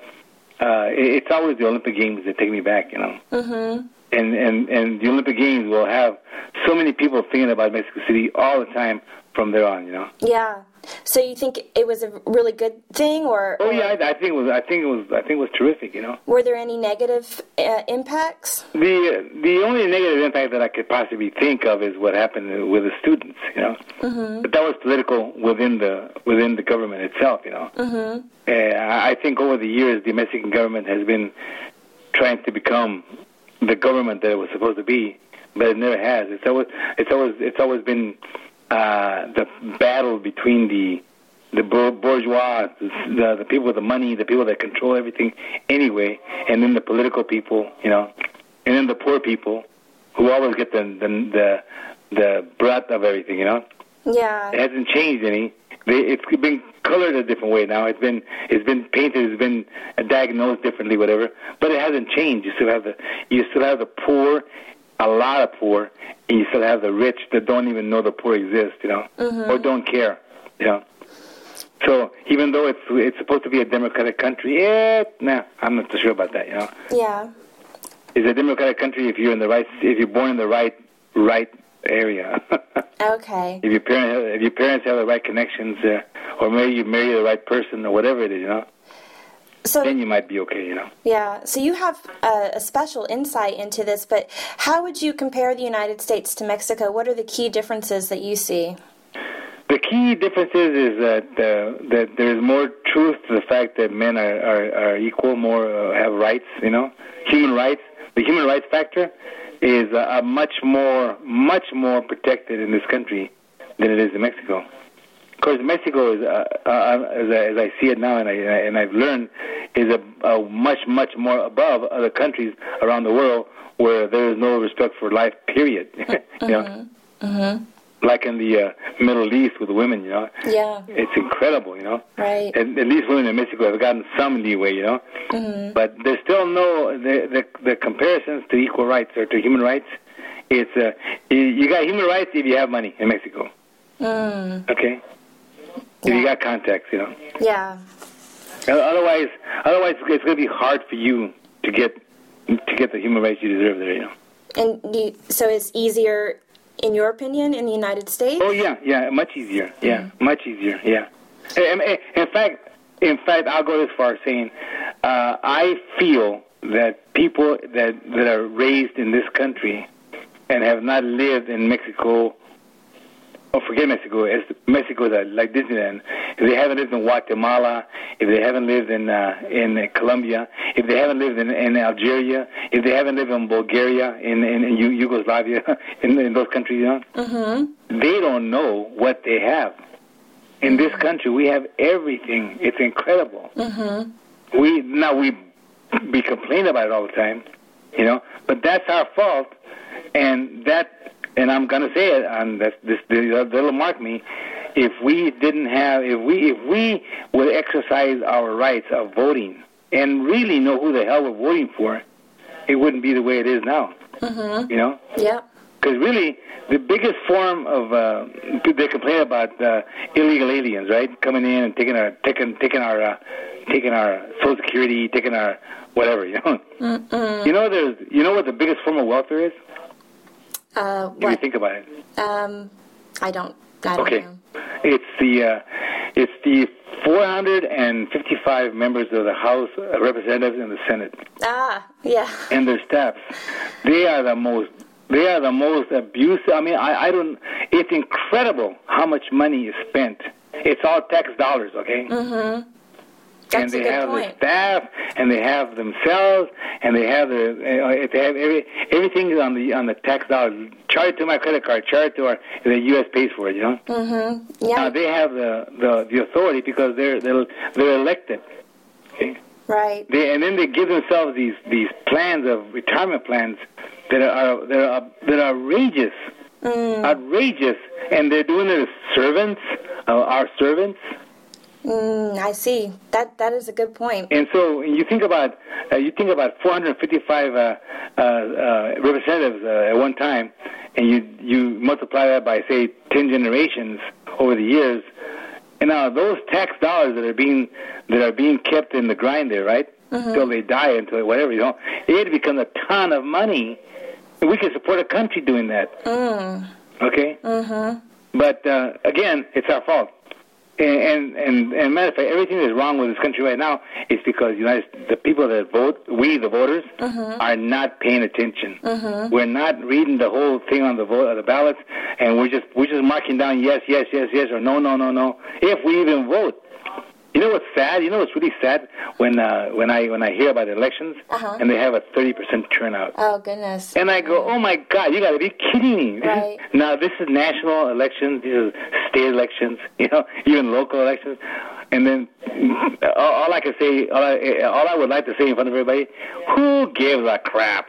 [SPEAKER 2] it's always the Olympic Games that take me back, you know. And the Olympic Games will have so many people thinking about Mexico City all the time from there on, you know. Yeah.
[SPEAKER 1] So you think it was a really good thing, or?
[SPEAKER 2] Oh yeah, I think it was terrific, you know.
[SPEAKER 1] Were there any negative impacts?
[SPEAKER 2] The only negative impact that I could possibly think of is what happened with the students, you know. But that was political within the government itself, you know. I think over the years the Mexican government has been trying to become the government that it was supposed to be, but it never has. It's always been the battle between the bourgeois, the people with the money, the people that control everything anyway, and then the political people, you know, and then the poor people who always get the brunt of everything, you know.
[SPEAKER 1] Yeah.
[SPEAKER 2] It hasn't changed any. It's been colored a different way now. It's been painted. It's been diagnosed differently, whatever. But it hasn't changed. You still have the poor, a lot of poor, and you still have the rich that don't even know the poor exist, you know, or don't care, you know. So even though it's supposed to be a democratic country, I'm not so sure about that, you know.
[SPEAKER 1] Yeah.
[SPEAKER 2] It's a democratic country if you're born in the right area.
[SPEAKER 1] Okay.
[SPEAKER 2] If your parents have the right connections, or maybe you marry the right person or whatever it is, you know.
[SPEAKER 1] So,
[SPEAKER 2] then you might be okay, you know.
[SPEAKER 1] Yeah. So you have a special insight into this, but how would you compare the United States to Mexico? What are the key differences that you see?
[SPEAKER 2] The key differences is that there's more truth to the fact that men are equal, more have rights, you know, human rights. The human rights factor is much more protected in this country than it is in Mexico. Of course, Mexico is, as I see it now, and I've learned, is a much more above other countries around the world where there is no respect for life. Period. You know, like in the Middle East with the women. You know,
[SPEAKER 1] yeah,
[SPEAKER 2] it's incredible. You know,
[SPEAKER 1] right.
[SPEAKER 2] At least women in Mexico have gotten some leeway. You know, but there's still no the comparisons to equal rights or to human rights. It's you got human rights if you have money in Mexico. Okay. If you got contacts, you know.
[SPEAKER 1] Yeah.
[SPEAKER 2] Otherwise, it's going to be hard for you to get the human rights you deserve there, you know.
[SPEAKER 1] And so it's easier, in your opinion, in the United States?
[SPEAKER 2] Oh yeah, much easier. Yeah, much easier. Yeah. In fact, I'll go as far as saying, I feel that people that are raised in this country and have not lived in Mexico. Oh, forget Mexico. Mexico is like Disneyland. If they haven't lived in Guatemala, if they haven't lived in Colombia, if they haven't lived in Algeria, if they haven't lived in Bulgaria, in Yugoslavia, in those countries, you know, they don't know what they have. In this country, we have everything. It's incredible. We complain about it all the time, you know, but that's our fault, and I'm going to say it, and that'll mark me. If we would exercise our rights of voting and really know who the hell we're voting for, it wouldn't be the way it is now. You know? Yeah. Because really, the biggest form of they complain about illegal aliens, right? Coming in and taking our Social Security, taking our whatever. You know? You know what the biggest form of welfare is? If you think about it.
[SPEAKER 1] I don't
[SPEAKER 2] okay.
[SPEAKER 1] know.
[SPEAKER 2] It's the 455 members of the House of Representatives and the Senate.
[SPEAKER 1] Yeah.
[SPEAKER 2] And their staffs. They are the most abusive. I mean, I don't. It's incredible how much money is spent. It's all tax dollars, okay?
[SPEAKER 1] That's
[SPEAKER 2] and they have
[SPEAKER 1] point.
[SPEAKER 2] the staff, and they have themselves, and they have everything is on the tax dollars. Charge it to my credit card. Charge it to the U.S. pays for it. You know. Yeah. They have the authority because they're elected. Okay.
[SPEAKER 1] Right.
[SPEAKER 2] And then they give themselves these plans of retirement plans that are outrageous, outrageous, and they're doing it as servants, our servants.
[SPEAKER 1] I see. That is a good point.
[SPEAKER 2] And so you think about 455 representatives at one time, and you multiply that by say 10 generations over the years, and now those tax dollars that are being kept in the grind there, right, until they die, until whatever, you know, it becomes a ton of money, and we can support a country doing that. Okay. But again, it's our fault. And matter of fact, everything that's wrong with this country right now is because the people that vote, we the voters, are not paying attention. We're not reading the whole thing on the ballots, and we're just marking down yes, or no. If we even vote. You know what's sad? You know what's really sad when I hear about elections and they have a 30% turnout.
[SPEAKER 1] Oh goodness!
[SPEAKER 2] And I go, oh my God, you got to be kidding me!
[SPEAKER 1] Right.
[SPEAKER 2] This is national elections. These are state elections. You know, even local elections. And then all I can say, all I would like to say in front of everybody, who gives a crap?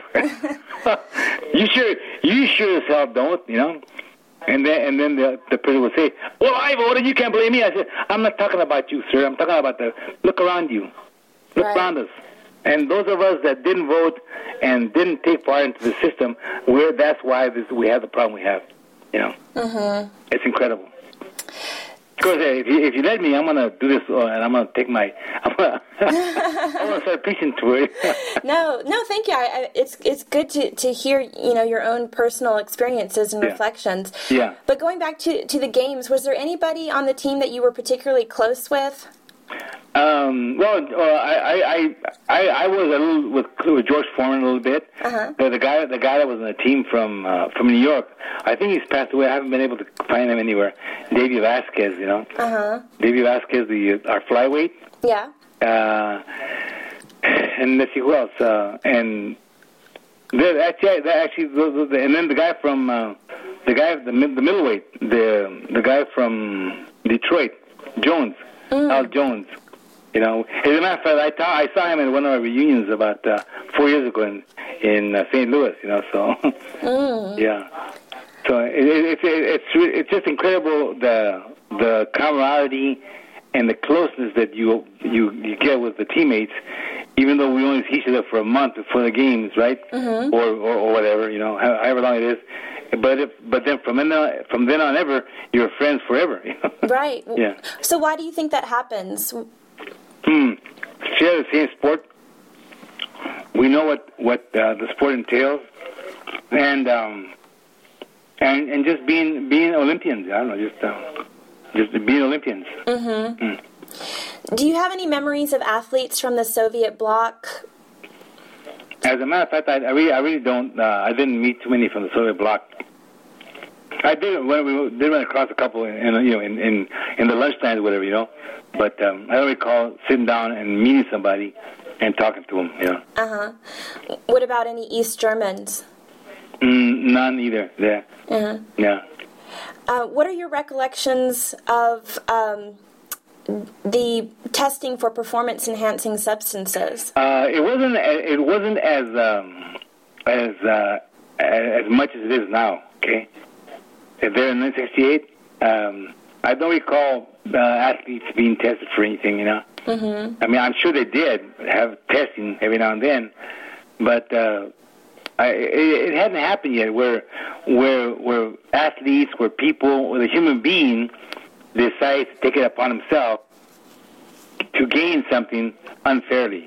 [SPEAKER 2] You sure as hell don't. You know. And then the person will say, well, I voted, you can't blame me. I said, I'm not talking about you, sir. I'm talking about look around you. Look around us. And those of us that didn't vote and didn't take part into the system, that's why we have the problem we have. You know? It's incredible. Of course, if you let me, I'm gonna do this, and I'm gonna take my. I'm gonna start preaching to it.
[SPEAKER 1] No, thank you. It's good to hear your own personal experiences and reflections.
[SPEAKER 2] Yeah.
[SPEAKER 1] But going back to the games, was there anybody on the team that you were particularly close with?
[SPEAKER 2] I was a little with George Foreman a little bit. The guy that was on the team from New York. I think he's passed away. I haven't been able to find him anywhere. Davey Vasquez, Davey Vasquez, our flyweight.
[SPEAKER 1] Yeah.
[SPEAKER 2] And let's see who else. And then the guy from the middleweight, the guy from Detroit, Jones. Al Jones, As a matter of fact, I saw him at one of our reunions about 4 years ago in St. Louis. So yeah. So it's just incredible the camaraderie and the closeness that you get with the teammates, even though we only see each other for a month before the games, right? Or whatever, however long it is. But then from then on ever, you're friends forever.
[SPEAKER 1] Right.
[SPEAKER 2] Yeah.
[SPEAKER 1] So why do you think that happens?
[SPEAKER 2] Share the same sport. We know what the sport entails, and just being Olympians. I don't know, just being Olympians.
[SPEAKER 1] Do you have any memories of athletes from the Soviet bloc?
[SPEAKER 2] As a matter of fact, I really don't. I didn't meet too many from the Soviet bloc. I did when we did run across a couple in the lunchtime or whatever, But I don't recall sitting down and meeting somebody and talking to them.
[SPEAKER 1] What about any East Germans?
[SPEAKER 2] None either. Yeah. Yeah.
[SPEAKER 1] What are your recollections of the testing for performance-enhancing substances? It
[SPEAKER 2] wasn't as much as it is now. Okay. There in 1968, I don't recall athletes being tested for anything. I mean, I'm sure they did have testing every now and then, but it hadn't happened yet where athletes, where people, where the human being decides to take it upon himself to gain something unfairly,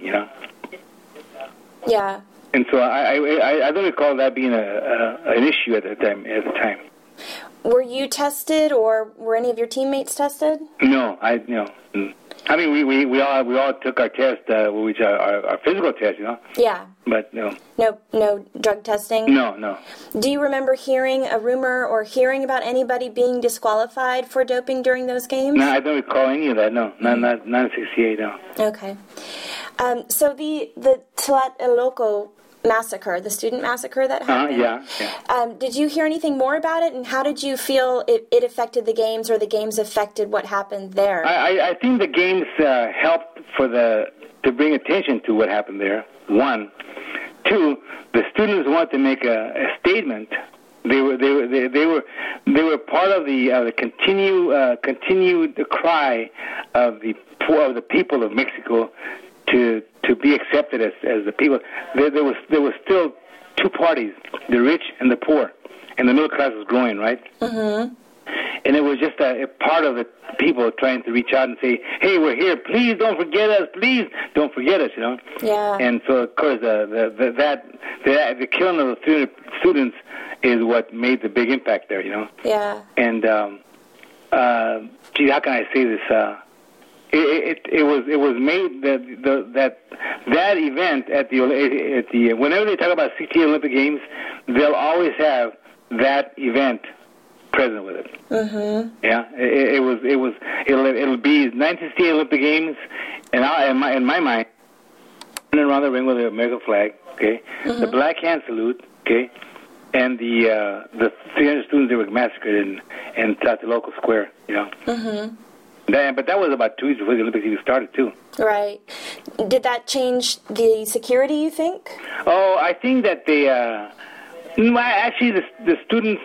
[SPEAKER 1] Yeah.
[SPEAKER 2] And so I don't recall that being an issue at the time.
[SPEAKER 1] Were you tested, or were any of your teammates tested?
[SPEAKER 2] No, no. I mean, we all took our test, which are our physical test,
[SPEAKER 1] Yeah.
[SPEAKER 2] But no.
[SPEAKER 1] No drug testing?
[SPEAKER 2] No.
[SPEAKER 1] Do you remember hearing a rumor or hearing about anybody being disqualified for doping during those games?
[SPEAKER 2] No, I don't recall any of that. No, not in 68. No.
[SPEAKER 1] Okay. So the Tlatelolco massacre, the student massacre that happened.
[SPEAKER 2] Yeah.
[SPEAKER 1] Did you hear anything more about it, and how did you feel it affected the games, or the games affected what happened there?
[SPEAKER 2] I think the games helped to bring attention to what happened there. One, two, the students wanted to make a statement. They were part of the continued cry of the people of Mexico to be accepted as the people. There was still two parties, the rich and the poor, and the middle class was growing, right? And it was just a part of the people trying to reach out and say, "Hey, we're here. Please don't forget us. Please don't forget us."
[SPEAKER 1] Yeah. And
[SPEAKER 2] so, of course, the killing of the students is what made the big impact there.
[SPEAKER 1] Yeah.
[SPEAKER 2] And how can I say this? It was made that event at the whenever they talk about 68 Olympic Games, they'll always have that event present with it. Yeah, it'll be 1968 Olympic Games, and in my mind, running around the ring with the American flag, okay, the black hand salute, okay, and the 300 students that were massacred in Tlatelolco Square, But that was about 2 weeks before the Olympics even started, too. Right.
[SPEAKER 1] Did that change the security, you think?
[SPEAKER 2] Oh, I think that actually the students,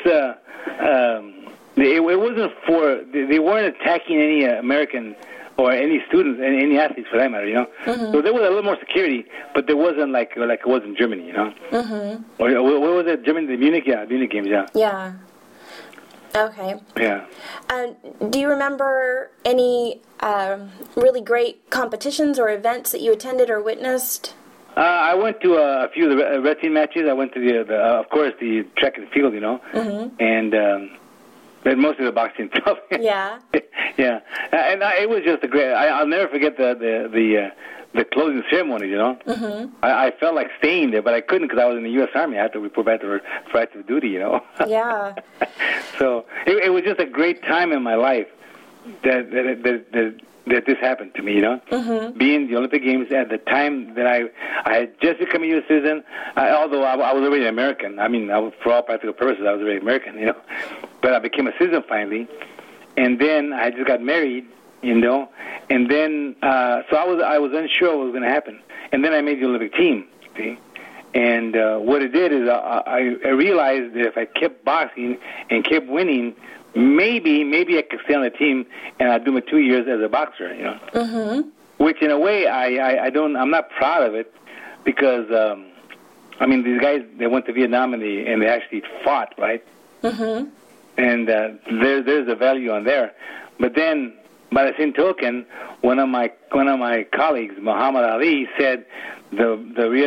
[SPEAKER 2] it wasn't they weren't attacking any American or any students, any athletes for that matter, So there was a little more security, but there wasn't like it was in Germany, Or what was it, Germany, the Munich? Yeah, Munich Games, yeah.
[SPEAKER 1] Yeah. Okay.
[SPEAKER 2] Yeah.
[SPEAKER 1] Do you remember any really great competitions or events that you attended or witnessed?
[SPEAKER 2] I went to a few of the red team matches. I went to the of course, the track and field, and but mostly the boxing stuff.
[SPEAKER 1] Yeah.
[SPEAKER 2] Yeah, and it was just a great. I'll never forget the closing ceremony. I felt like staying there, but I couldn't because I was in the U.S. Army. I had to report back for active duty.
[SPEAKER 1] Yeah.
[SPEAKER 2] So it was just a great time in my life that this happened to me, Being the Olympic Games at the time that I had just become a U.S. citizen, although I was already American. I mean, for all practical purposes, I was already American, But I became a citizen finally, and then I just got married, and then so I was unsure what was going to happen, and then I made the Olympic team, see. And what it did is I realized that if I kept boxing and kept winning, maybe I could stay on the team and I'd do my 2 years as a boxer, Which in a way I'm not proud of it because these guys, they went to Vietnam and they actually fought, right? And there's a value on there. But then by the same token, one of my colleagues, Muhammad Ali, said the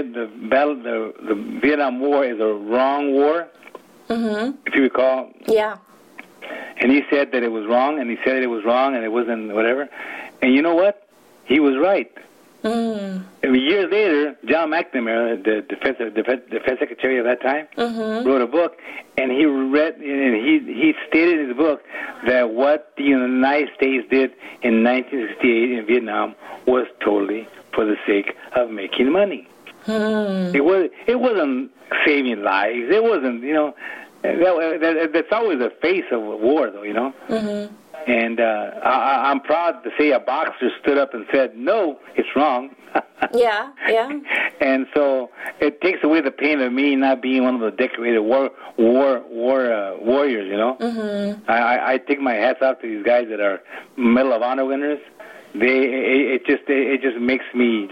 [SPEAKER 2] Vietnam War is a wrong war. If you recall.
[SPEAKER 1] Yeah.
[SPEAKER 2] And he said that it was wrong, and he said it was wrong, and it wasn't whatever. And you know what? He was right. Years later, John McNamara, the defense secretary of that time, wrote a book, and he stated in his book that what the United States did in 1968 in Vietnam was totally for the sake of making money. It wasn't saving lives. It wasn't, that's always the face of war, though, And I'm proud to say a boxer stood up and said, "No, it's wrong."
[SPEAKER 1] Yeah.
[SPEAKER 2] And so it takes away the pain of me not being one of the decorated warriors. I take my hats off to these guys that are Medal of Honor winners. It just makes me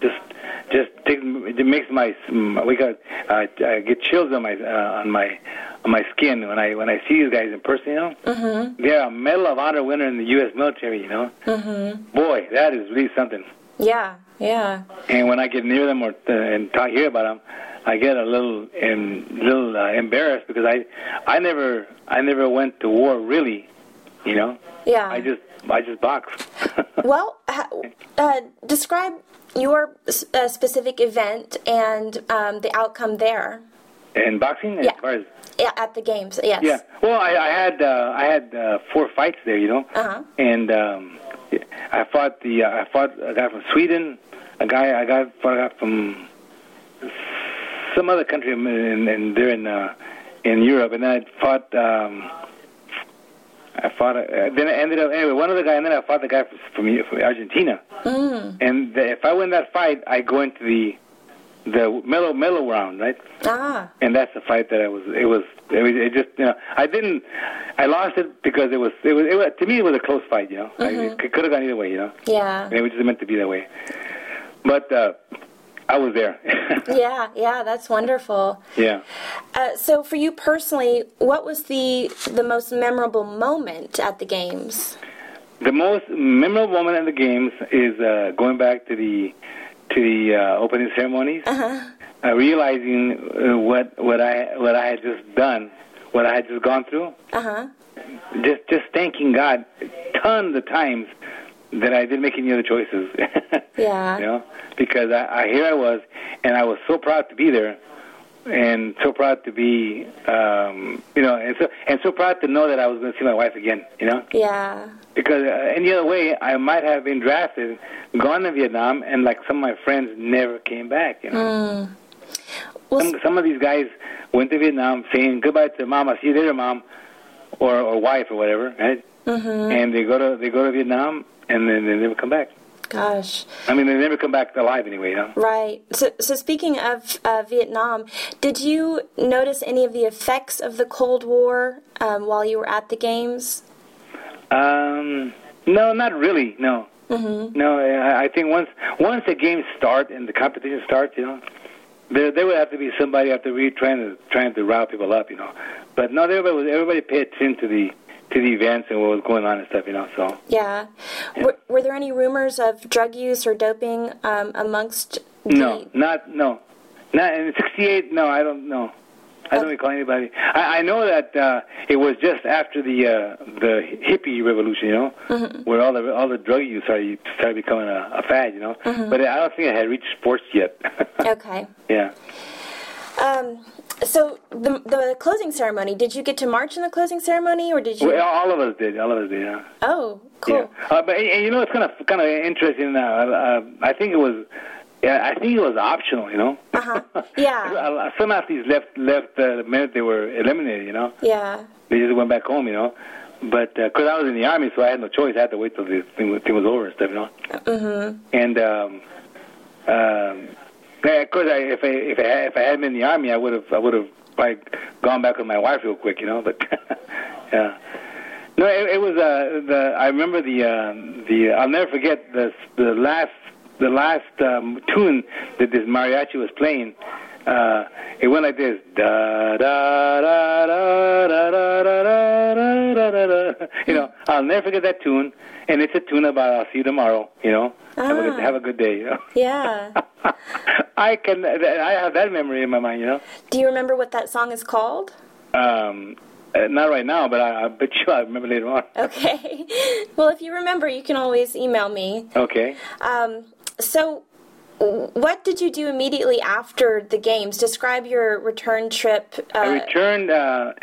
[SPEAKER 2] it makes my I get chills on my skin when I see these guys in person. They're a Medal of Honor winner in the U.S. military. Boy, that is really something.
[SPEAKER 1] Yeah.
[SPEAKER 2] And when I get near them and hear about them, I get a little embarrassed because I never went to war really. Yeah. I just boxed.
[SPEAKER 1] Well, describe your specific event and the outcome there.
[SPEAKER 2] In boxing,
[SPEAKER 1] yeah.
[SPEAKER 2] As far as
[SPEAKER 1] at the games, yes.
[SPEAKER 2] Yeah. Well, I had 4 fights there, and I fought a guy from Sweden, I got from some other country in Europe, and then I fought. Then I ended up anyway. One other guy, and then I fought the guy from Argentina. And if I win that fight, I go into the medal round, right? And that's the fight that I lost it because it was to me it was a close fight, It could have gone either way,
[SPEAKER 1] Yeah.
[SPEAKER 2] And it was just meant to be that way. But I was there.
[SPEAKER 1] Yeah, that's wonderful.
[SPEAKER 2] Yeah.
[SPEAKER 1] So for you personally, what was the most memorable moment at the games?
[SPEAKER 2] The most memorable moment at the games is going back to the opening ceremonies, realizing what I had just done, what I had just gone through. Just thanking God tons of times that I didn't make any other choices.
[SPEAKER 1] Yeah.
[SPEAKER 2] Because here I was, and I was so proud to be there, and so proud to be, and so proud to know that I was going to see my wife again.
[SPEAKER 1] Yeah.
[SPEAKER 2] Because any other way, I might have been drafted, gone to Vietnam, and like some of my friends never came back.
[SPEAKER 1] Well,
[SPEAKER 2] some of these guys went to Vietnam saying goodbye to Mom. I'll see you later, Mom, or wife or whatever, right? And they go to Vietnam, and then they never come back.
[SPEAKER 1] Gosh.
[SPEAKER 2] I mean, they never come back alive anyway,
[SPEAKER 1] Right. So speaking of Vietnam, did you notice any of the effects of the Cold War while you were at the games?
[SPEAKER 2] No, not really. No. No, I think once the games start and the competition starts, there would have to be somebody out there really trying to rile people up, But no, everybody paid attention to the events and what was going on and stuff, So
[SPEAKER 1] yeah. Were there any rumors of drug use or doping amongst?
[SPEAKER 2] No, not in '68. No, I don't know. I don't recall anybody. I know that it was just after the hippie revolution, where all the drug use started becoming a fad, But I don't think it had reached sports yet.
[SPEAKER 1] Okay.
[SPEAKER 2] Yeah.
[SPEAKER 1] So the closing ceremony, did you get to march in the closing ceremony, or did you?
[SPEAKER 2] Well, all of us did. Yeah.
[SPEAKER 1] Oh, cool.
[SPEAKER 2] Yeah. But it's kind of interesting. I think it was. Yeah, I think it was optional,
[SPEAKER 1] Yeah.
[SPEAKER 2] Some athletes left the minute they were eliminated,
[SPEAKER 1] Yeah.
[SPEAKER 2] They just went back home, But because I was in the Army, so I had no choice. I had to wait till the thing was over and stuff,
[SPEAKER 1] Mm-hmm.
[SPEAKER 2] And of course, if I hadn't been in the Army, I would have probably gone back with my wife real quick, But yeah. No, it was I remember the I'll never forget the last tune that this mariachi was playing. It went like this: da da da da da da da da da da. I'll never forget that tune, and it's a tune about "I'll see you tomorrow." Have a good day.
[SPEAKER 1] Yeah.
[SPEAKER 2] I have that memory in my mind.
[SPEAKER 1] Do you remember what that song is called?
[SPEAKER 2] Not right now, but I bet you I remember later on.
[SPEAKER 1] Okay. Well, if you remember, you can always email me.
[SPEAKER 2] Okay.
[SPEAKER 1] So, what did you do immediately after the games? Describe your return trip.
[SPEAKER 2] I returned. As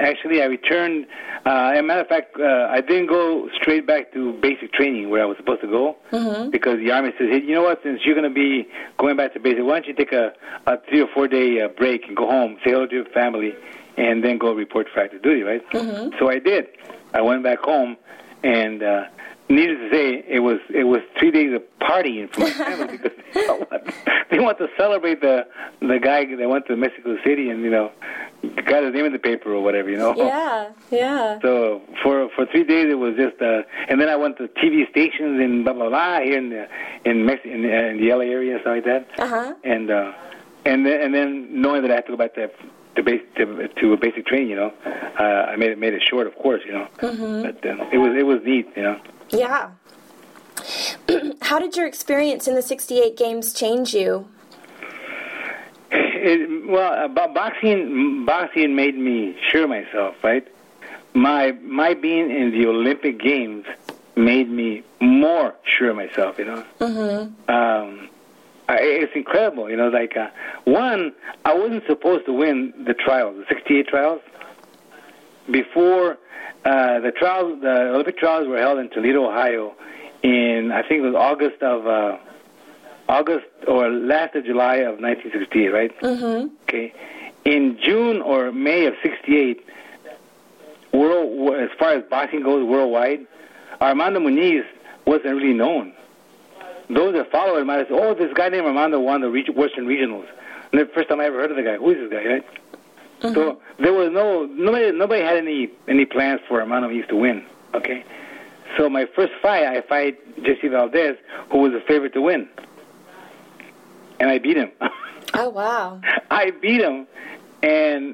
[SPEAKER 2] a matter of fact, I didn't go straight back to basic training where I was supposed to go, because the Army says, hey, you know what? Since you're going to be going back to basic, why don't you take a 3 or 4 day break and go home, say hello to your family, and then go report for active duty, right?
[SPEAKER 1] Mm-hmm.
[SPEAKER 2] So I did. I went back home, and needless to say, it was 3 days of partying for my family because they want to celebrate the guy that went to Mexico City and got his name in the paper or whatever,
[SPEAKER 1] Yeah, yeah.
[SPEAKER 2] So for 3 days it was just, and then I went to TV stations in blah blah blah here in the LA area and stuff like that. And then knowing that I had to go back to a basic training, I made it short, of course, But it was neat,
[SPEAKER 1] Yeah. How did your experience in the '68 games change you?
[SPEAKER 2] Boxing made me sure of myself, right? My being in the Olympic Games made me more sure of myself, It's incredible, one, I wasn't supposed to win the trials, the '68 trials. Before the Olympic trials were held in Toledo, Ohio, in I think it was August or last of July of 1968, right?
[SPEAKER 1] Mm-hmm.
[SPEAKER 2] Okay. In June or May of '68, as far as boxing goes worldwide, Armando Muniz wasn't really known. Those that followed him might have said, "Oh, this guy named Armando won the Western Regionals." And the first time I ever heard of the guy. Who is this guy, right?
[SPEAKER 1] Mm-hmm.
[SPEAKER 2] So there was nobody had any plans for Armando Muniz to win. Okay. So my first fight, I fight Jesse Valdez, who was the favorite to win, and I beat him.
[SPEAKER 1] Oh wow!
[SPEAKER 2] I beat him, and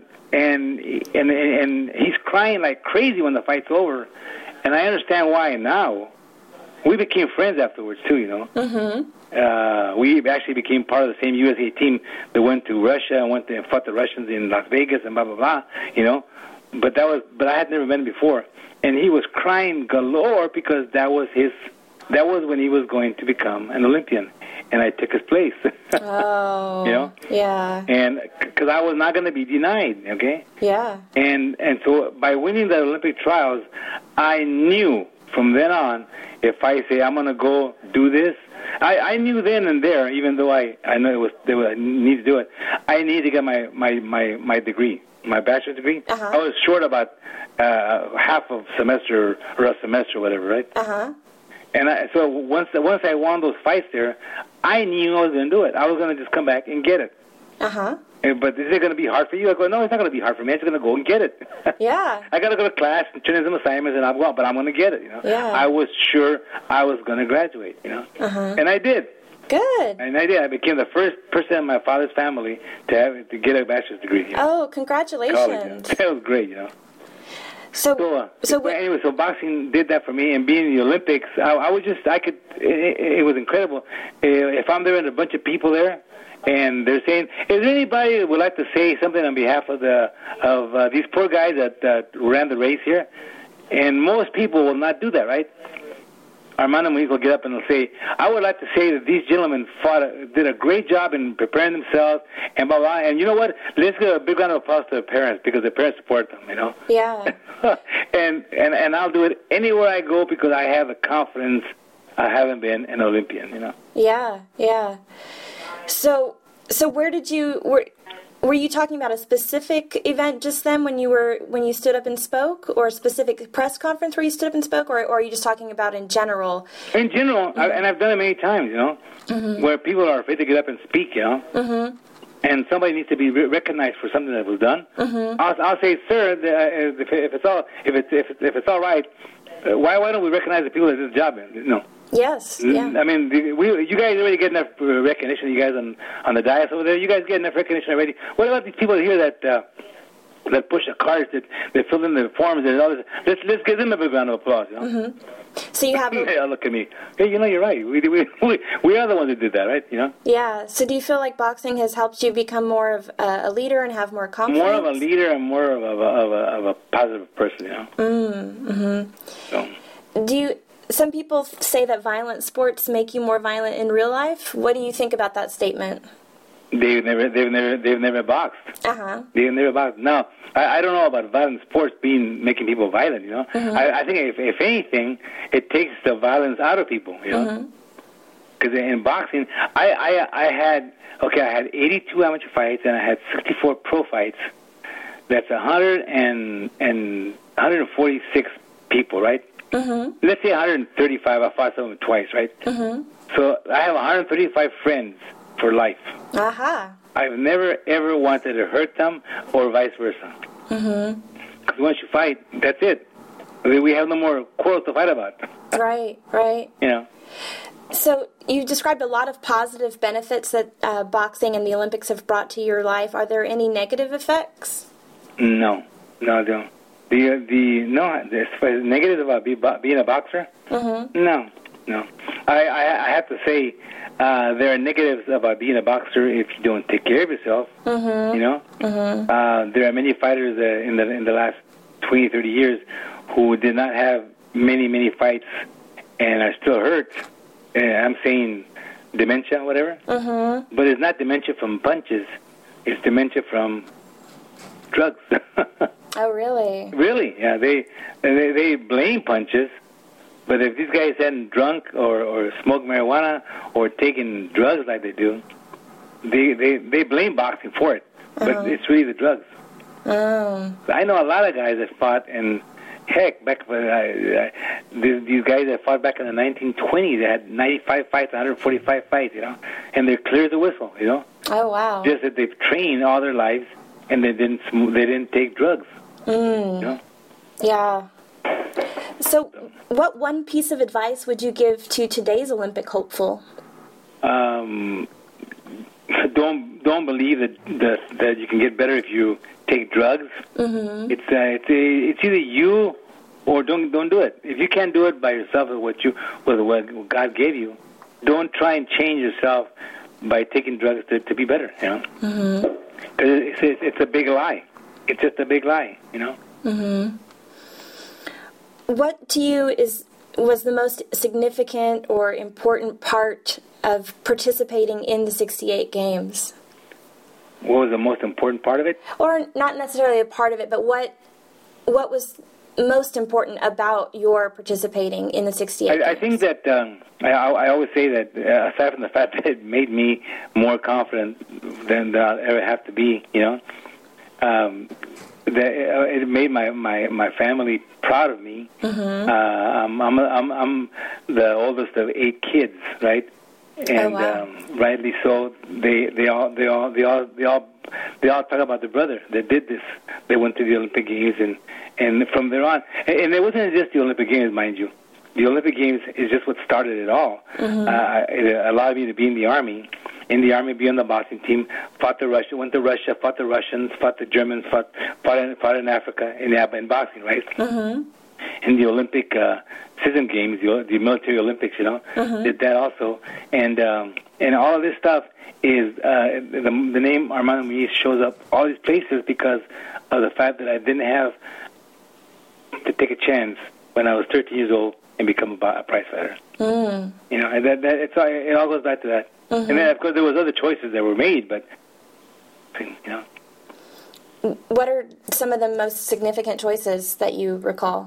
[SPEAKER 2] he's crying like crazy when the fight's over, and I understand why now. We became friends afterwards too,
[SPEAKER 1] Mm-hmm.
[SPEAKER 2] We actually became part of the same USA team that went to Russia and fought the Russians in Las Vegas and blah blah blah, But I had never met him before, and he was crying galore because that was when he was going to become an Olympian, and I took his place.
[SPEAKER 1] Oh, yeah.
[SPEAKER 2] And because I was not going to be denied, okay?
[SPEAKER 1] Yeah.
[SPEAKER 2] And so by winning the Olympic trials, I knew from then on, if I say I'm going to go do this, I knew then and there, even though I know I need to do it, I need to get my degree, my bachelor's degree.
[SPEAKER 1] Uh-huh.
[SPEAKER 2] I was short about half of semester or a semester, or whatever, right?
[SPEAKER 1] Uh-huh.
[SPEAKER 2] And so once I won those fights there, I knew I was going to do it. I was going to just come back and get it.
[SPEAKER 1] Uh-huh.
[SPEAKER 2] But is it going to be hard for you? I go, no, it's not going to be hard for me. I'm just going to go and get it.
[SPEAKER 1] Yeah.
[SPEAKER 2] I got to go to class and turn in some assignments, and but I'm going to get it.
[SPEAKER 1] Yeah.
[SPEAKER 2] I was sure I was going to graduate.
[SPEAKER 1] Uh-huh.
[SPEAKER 2] And I did.
[SPEAKER 1] Good.
[SPEAKER 2] And I did. I became the first person in my father's family to get a bachelor's degree.
[SPEAKER 1] Oh, congratulations.
[SPEAKER 2] College, That was great. Anyway, so boxing did that for me, and being in the Olympics, it was incredible. If I'm there and a bunch of people there, and they're saying, is there anybody that would like to say something on behalf of these poor guys that ran the race here? And most people will not do that, right? Armando Muniz will get up and will say, I would like to say that these gentlemen did a great job in preparing themselves, and blah, blah. And you know what? Let's give a big round of applause to the parents, because the parents support them, you know?
[SPEAKER 1] Yeah.
[SPEAKER 2] and I'll do it anywhere I go, because I have the confidence I haven't been an Olympian, you know?
[SPEAKER 1] Yeah, yeah. So where did were you talking about a specific event just then when you stood up and spoke, or a specific press conference where you stood up and spoke, or are you just talking about in general?
[SPEAKER 2] In general, and I've done it many times, you know, where people are afraid to get up and speak, you know, and somebody needs to be recognized for something that was done. I'll say, sir, if it's all right, why don't we recognize the people that did the job? You know.
[SPEAKER 1] Yes. Yeah.
[SPEAKER 2] I mean, you guys already get enough recognition. You guys on the dais over there, you guys get enough recognition already. What about these people here that push the cards, that fill in the forms and all this? Let's give them a big round of applause. You know?
[SPEAKER 1] So you have.
[SPEAKER 2] Yeah, look at me. Hey, you know, you're right. We are the ones who did that, right? You know.
[SPEAKER 1] Yeah. So do you feel like boxing has helped you become more of a leader and have more confidence?
[SPEAKER 2] More of a leader and more of a positive person. You know. So.
[SPEAKER 1] Some people say that violent sports make you more violent in real life. What do you think about that statement?
[SPEAKER 2] They've never boxed. They've never boxed. No, I don't know about violent sports making people violent. You know, I think if anything, it takes the violence out of people. You know, because in boxing, I had 82 amateur fights and I had 64 pro fights. That's 146 people, right? Let's say 135. I fought some of them twice, right? So I have 135 friends for life. I've never, ever wanted to hurt them or vice versa. Because once you fight, that's it. We have no more quarrels to fight about.
[SPEAKER 1] Right.
[SPEAKER 2] You know.
[SPEAKER 1] So you described a lot of positive benefits that boxing and the Olympics have brought to your life. Are there any negative effects?
[SPEAKER 2] No, I don't. The negatives about being a boxer? No. I have to say there are negatives about being a boxer if you don't take care of yourself. You know, there are many fighters in the last 20, 30 years who did not have many fights and are still hurt. I'm saying dementia, whatever. But it's not dementia from punches. It's dementia from drugs.
[SPEAKER 1] Oh, really?
[SPEAKER 2] Really? Yeah. They blame punches, but if these guys hadn't drunk or smoked marijuana or taken drugs like they do, they blame boxing for it. But it's really the drugs. I know a lot of guys that fought, and heck, back these guys that fought back in the 1920s, they had 95 fights, 145 fights, you know, and they're clear as a whistle, you know.
[SPEAKER 1] Oh, wow.
[SPEAKER 2] Just that they've trained all their lives and they didn't take drugs. You know?
[SPEAKER 1] Yeah. So, what one piece of advice would you give to today's Olympic hopeful?
[SPEAKER 2] Don't believe that you can get better if you take drugs. It's either you or don't do it. If you can't do it by yourself with what God gave you, don't try and change yourself by taking drugs to be better. You know, because it's a big lie. It's just a big lie, you know.
[SPEAKER 1] What to you was the most significant or important part of participating in the 68 games?
[SPEAKER 2] What was the most important part of it?
[SPEAKER 1] Or not necessarily a part of it, but what was most important about your participating in the 68 games?
[SPEAKER 2] I think that I always say that aside from the fact that it made me more confident than I'll ever have to be, you know. It made my family proud of me. I'm the oldest of 8 kids, right? And rightly so. They all talk about the brother that did this. They went to the Olympic Games, and from there on, and it wasn't just the Olympic Games, mind you. The Olympic Games is just what started it all. It allowed me to be in the Army, in the army, be on the boxing team. Went to Russia, fought the Russians, fought the Germans, fought in Africa in boxing, right?
[SPEAKER 1] Mm-hmm.
[SPEAKER 2] In the Olympic CISM games, the military Olympics, did that also, and all of this stuff is the name Armando Muniz shows up all these places because of the fact that I didn't have to take a chance when I was 13 years old and become a prize fighter.
[SPEAKER 1] Mm.
[SPEAKER 2] And it all goes back to that.
[SPEAKER 1] Mm-hmm.
[SPEAKER 2] And then, of course, there was other choices that were made, but,
[SPEAKER 1] What are some of the most significant choices that you recall?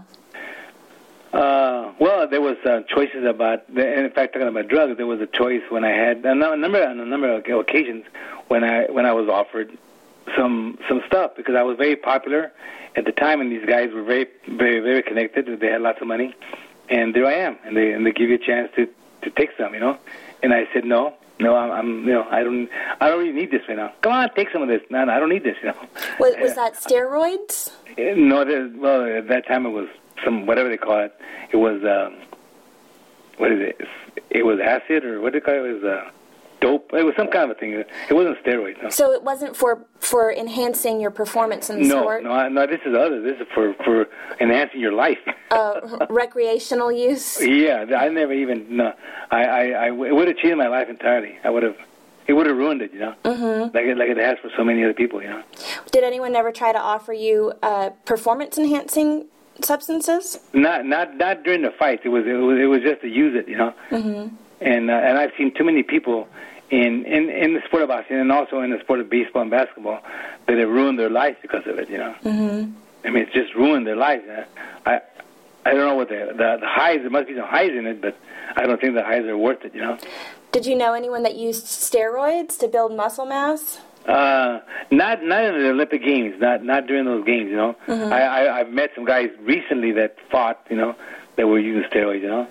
[SPEAKER 2] Well, there was choices about, in fact, talking about drugs, there was a choice when I had, on a number of occasions, when I was offered some stuff, because I was very popular at the time, and these guys were very, very, very connected. They had lots of money, and there I am, and they give you a chance to take some, And I said no, I'm I don't really need this right now. Come on, take some of this. No, I don't need this,
[SPEAKER 1] Was that steroids?
[SPEAKER 2] No, well, at that time it was some, whatever they call it. It was what is it? It was acid, or what do they call it? It was dope. It was some kind of a thing. It wasn't steroids. No.
[SPEAKER 1] So it wasn't for enhancing your performance in the sport?
[SPEAKER 2] No. This is for enhancing your life.
[SPEAKER 1] Recreational use?
[SPEAKER 2] Yeah, I never even. No, it would have changed my life entirely. It would have ruined it.
[SPEAKER 1] Mm-hmm.
[SPEAKER 2] Like it has for so many other people.
[SPEAKER 1] Did anyone ever try to offer you performance enhancing substances?
[SPEAKER 2] Not during the fights. It was just to use it.
[SPEAKER 1] Mm-hmm.
[SPEAKER 2] And I've seen too many people in the sport of boxing and also in the sport of baseball and basketball that have ruined their lives because of it.
[SPEAKER 1] Mm-hmm.
[SPEAKER 2] I mean, it's just ruined their lives. I don't know what the highs. There must be some highs in it, but I don't think the highs are worth it.
[SPEAKER 1] Did you know anyone that used steroids to build muscle mass?
[SPEAKER 2] Not in the Olympic Games. Not during those games.
[SPEAKER 1] Mm-hmm.
[SPEAKER 2] I've met some guys recently that fought. That were using steroids.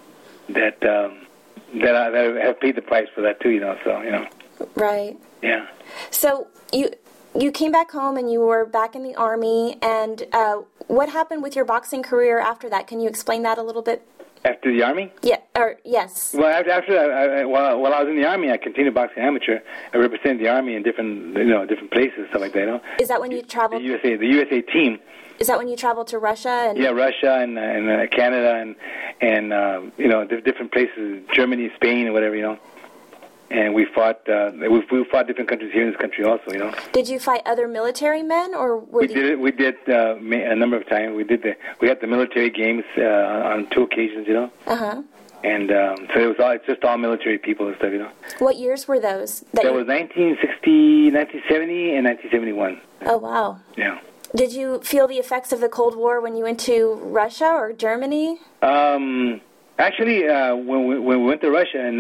[SPEAKER 2] That I have paid the price for that too. So
[SPEAKER 1] Right.
[SPEAKER 2] Yeah.
[SPEAKER 1] So you came back home and you were back in the Army, and what happened with your boxing career after that? Can you explain that a little bit?
[SPEAKER 2] After the Army?
[SPEAKER 1] Yeah. Yes.
[SPEAKER 2] Well, while I was in the Army, I continued boxing amateur. I represented the Army in different places, stuff like that.
[SPEAKER 1] Is that when you traveled?
[SPEAKER 2] The USA team.
[SPEAKER 1] Is that when you traveled to Russia?
[SPEAKER 2] Yeah, Russia and Canada and different places, Germany, Spain, and whatever. And we fought. We fought different countries here in this country also.
[SPEAKER 1] Did you fight other military men, or were
[SPEAKER 2] we did it? We did a number of times. We had the military games on 2 occasions.
[SPEAKER 1] Uh-huh.
[SPEAKER 2] And so it's just all military people and stuff.
[SPEAKER 1] What years were those?
[SPEAKER 2] That was 1960, 1970, and 1971.
[SPEAKER 1] Oh wow.
[SPEAKER 2] Yeah.
[SPEAKER 1] Did you feel the effects of the Cold War when you went to Russia or Germany?
[SPEAKER 2] Actually, when we went to Russia in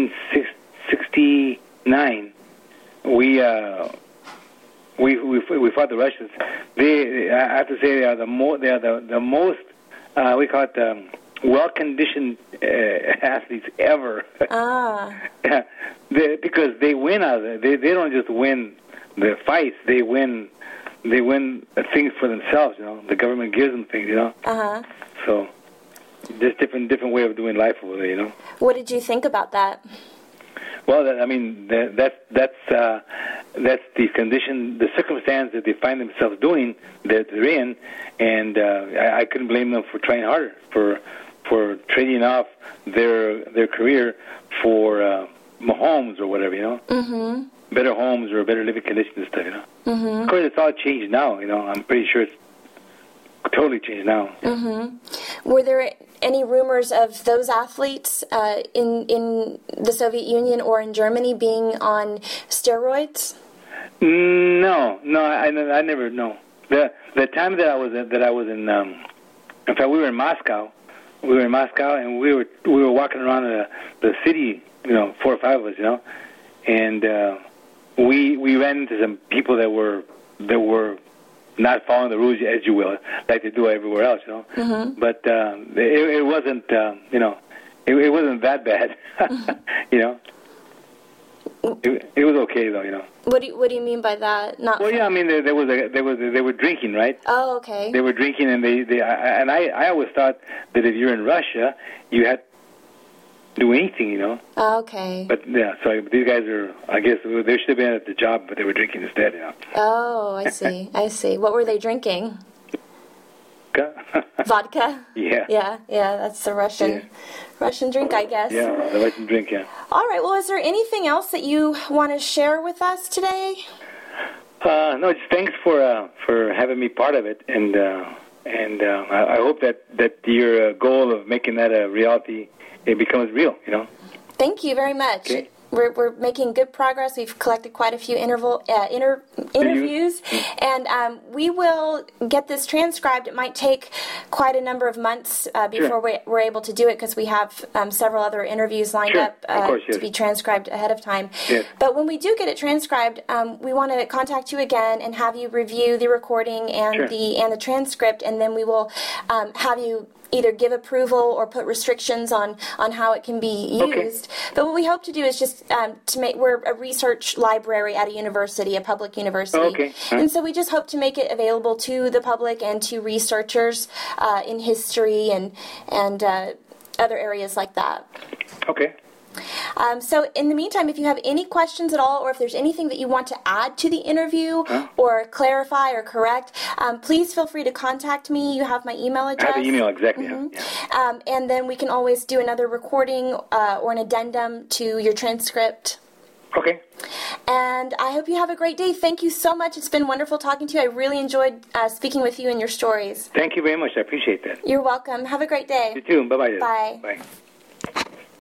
[SPEAKER 2] 1969, we fought the Russians. I have to say they are the most we call it well-conditioned athletes ever.
[SPEAKER 1] Ah.
[SPEAKER 2] Because they win out of it. They don't just win the fights. They win things for themselves. The government gives them things.
[SPEAKER 1] Uh-huh.
[SPEAKER 2] So just different way of doing life over there.
[SPEAKER 1] What did you think about that?
[SPEAKER 2] Well, that's the condition, the circumstance that they find themselves doing that they're in, and I couldn't blame them for trying harder, for trading off their career for homes or whatever.
[SPEAKER 1] Mm-hmm.
[SPEAKER 2] Better homes or better living conditions and stuff.
[SPEAKER 1] Mm-hmm.
[SPEAKER 2] Of course, it's all changed now. I'm pretty sure it's totally changed now.
[SPEAKER 1] Mm-hmm. Were there any rumors of those athletes in the Soviet Union or in Germany being on steroids?
[SPEAKER 2] No, I never know. The time that I was in in fact, we were in Moscow. And we were walking around the city, 4 or 5 of us, and we ran into some people that were not following the rules, as you will, like they do everywhere else,
[SPEAKER 1] Mm-hmm.
[SPEAKER 2] But it wasn't, it wasn't that bad, It was okay though,
[SPEAKER 1] What do you mean by that? Not
[SPEAKER 2] well, yeah, I mean they were drinking, right?
[SPEAKER 1] Oh, okay.
[SPEAKER 2] They were drinking, and I always thought that if you're in Russia, you had do anything, you know.
[SPEAKER 1] Okay.
[SPEAKER 2] But yeah, so these guys are, I guess they should have been at the job, but they were drinking instead, you know.
[SPEAKER 1] Oh, I see. I see. What were they drinking? Vodka?
[SPEAKER 2] Yeah.
[SPEAKER 1] Yeah, that's the Russian drink, I guess.
[SPEAKER 2] Yeah, the Russian drink, yeah.
[SPEAKER 1] All right, well, is there anything else that you want to share with us today?
[SPEAKER 2] No, just thanks for having me part of it, and I hope that your goal of making that a reality, it becomes real, you know.
[SPEAKER 1] Thank you very much.
[SPEAKER 2] Okay.
[SPEAKER 1] We're making good progress. We've collected quite a few interviews, and we will get this transcribed. It might take quite a number of months before we're able to do it because we have several other interviews lined up to be transcribed ahead of time.
[SPEAKER 2] Yes.
[SPEAKER 1] But when we do get it transcribed, we want to contact you again and have you review the recording and the transcript, and then we will have you either give approval or put restrictions on how it can be used.
[SPEAKER 2] Okay.
[SPEAKER 1] But what we hope to do is just we're a research library at a university, a public university.
[SPEAKER 2] Okay.
[SPEAKER 1] And so we just hope to make it available to the public and to researchers in history and other areas like that.
[SPEAKER 2] Okay.
[SPEAKER 1] So in the meantime, if you have any questions at all, or if there's anything that you want to add to the interview or clarify or correct, please feel free to contact me. You have my email address.
[SPEAKER 2] I have the email, exactly. Mm-hmm.
[SPEAKER 1] Yeah. And then we can always do another recording or an addendum to your transcript.
[SPEAKER 2] Okay.
[SPEAKER 1] And I hope you have a great day. Thank you so much. It's been wonderful talking to you. I really enjoyed speaking with you and your stories.
[SPEAKER 2] Thank you very much. I appreciate that.
[SPEAKER 1] You're welcome. Have a great day.
[SPEAKER 2] You too. Bye-bye.
[SPEAKER 1] Bye.
[SPEAKER 2] Bye.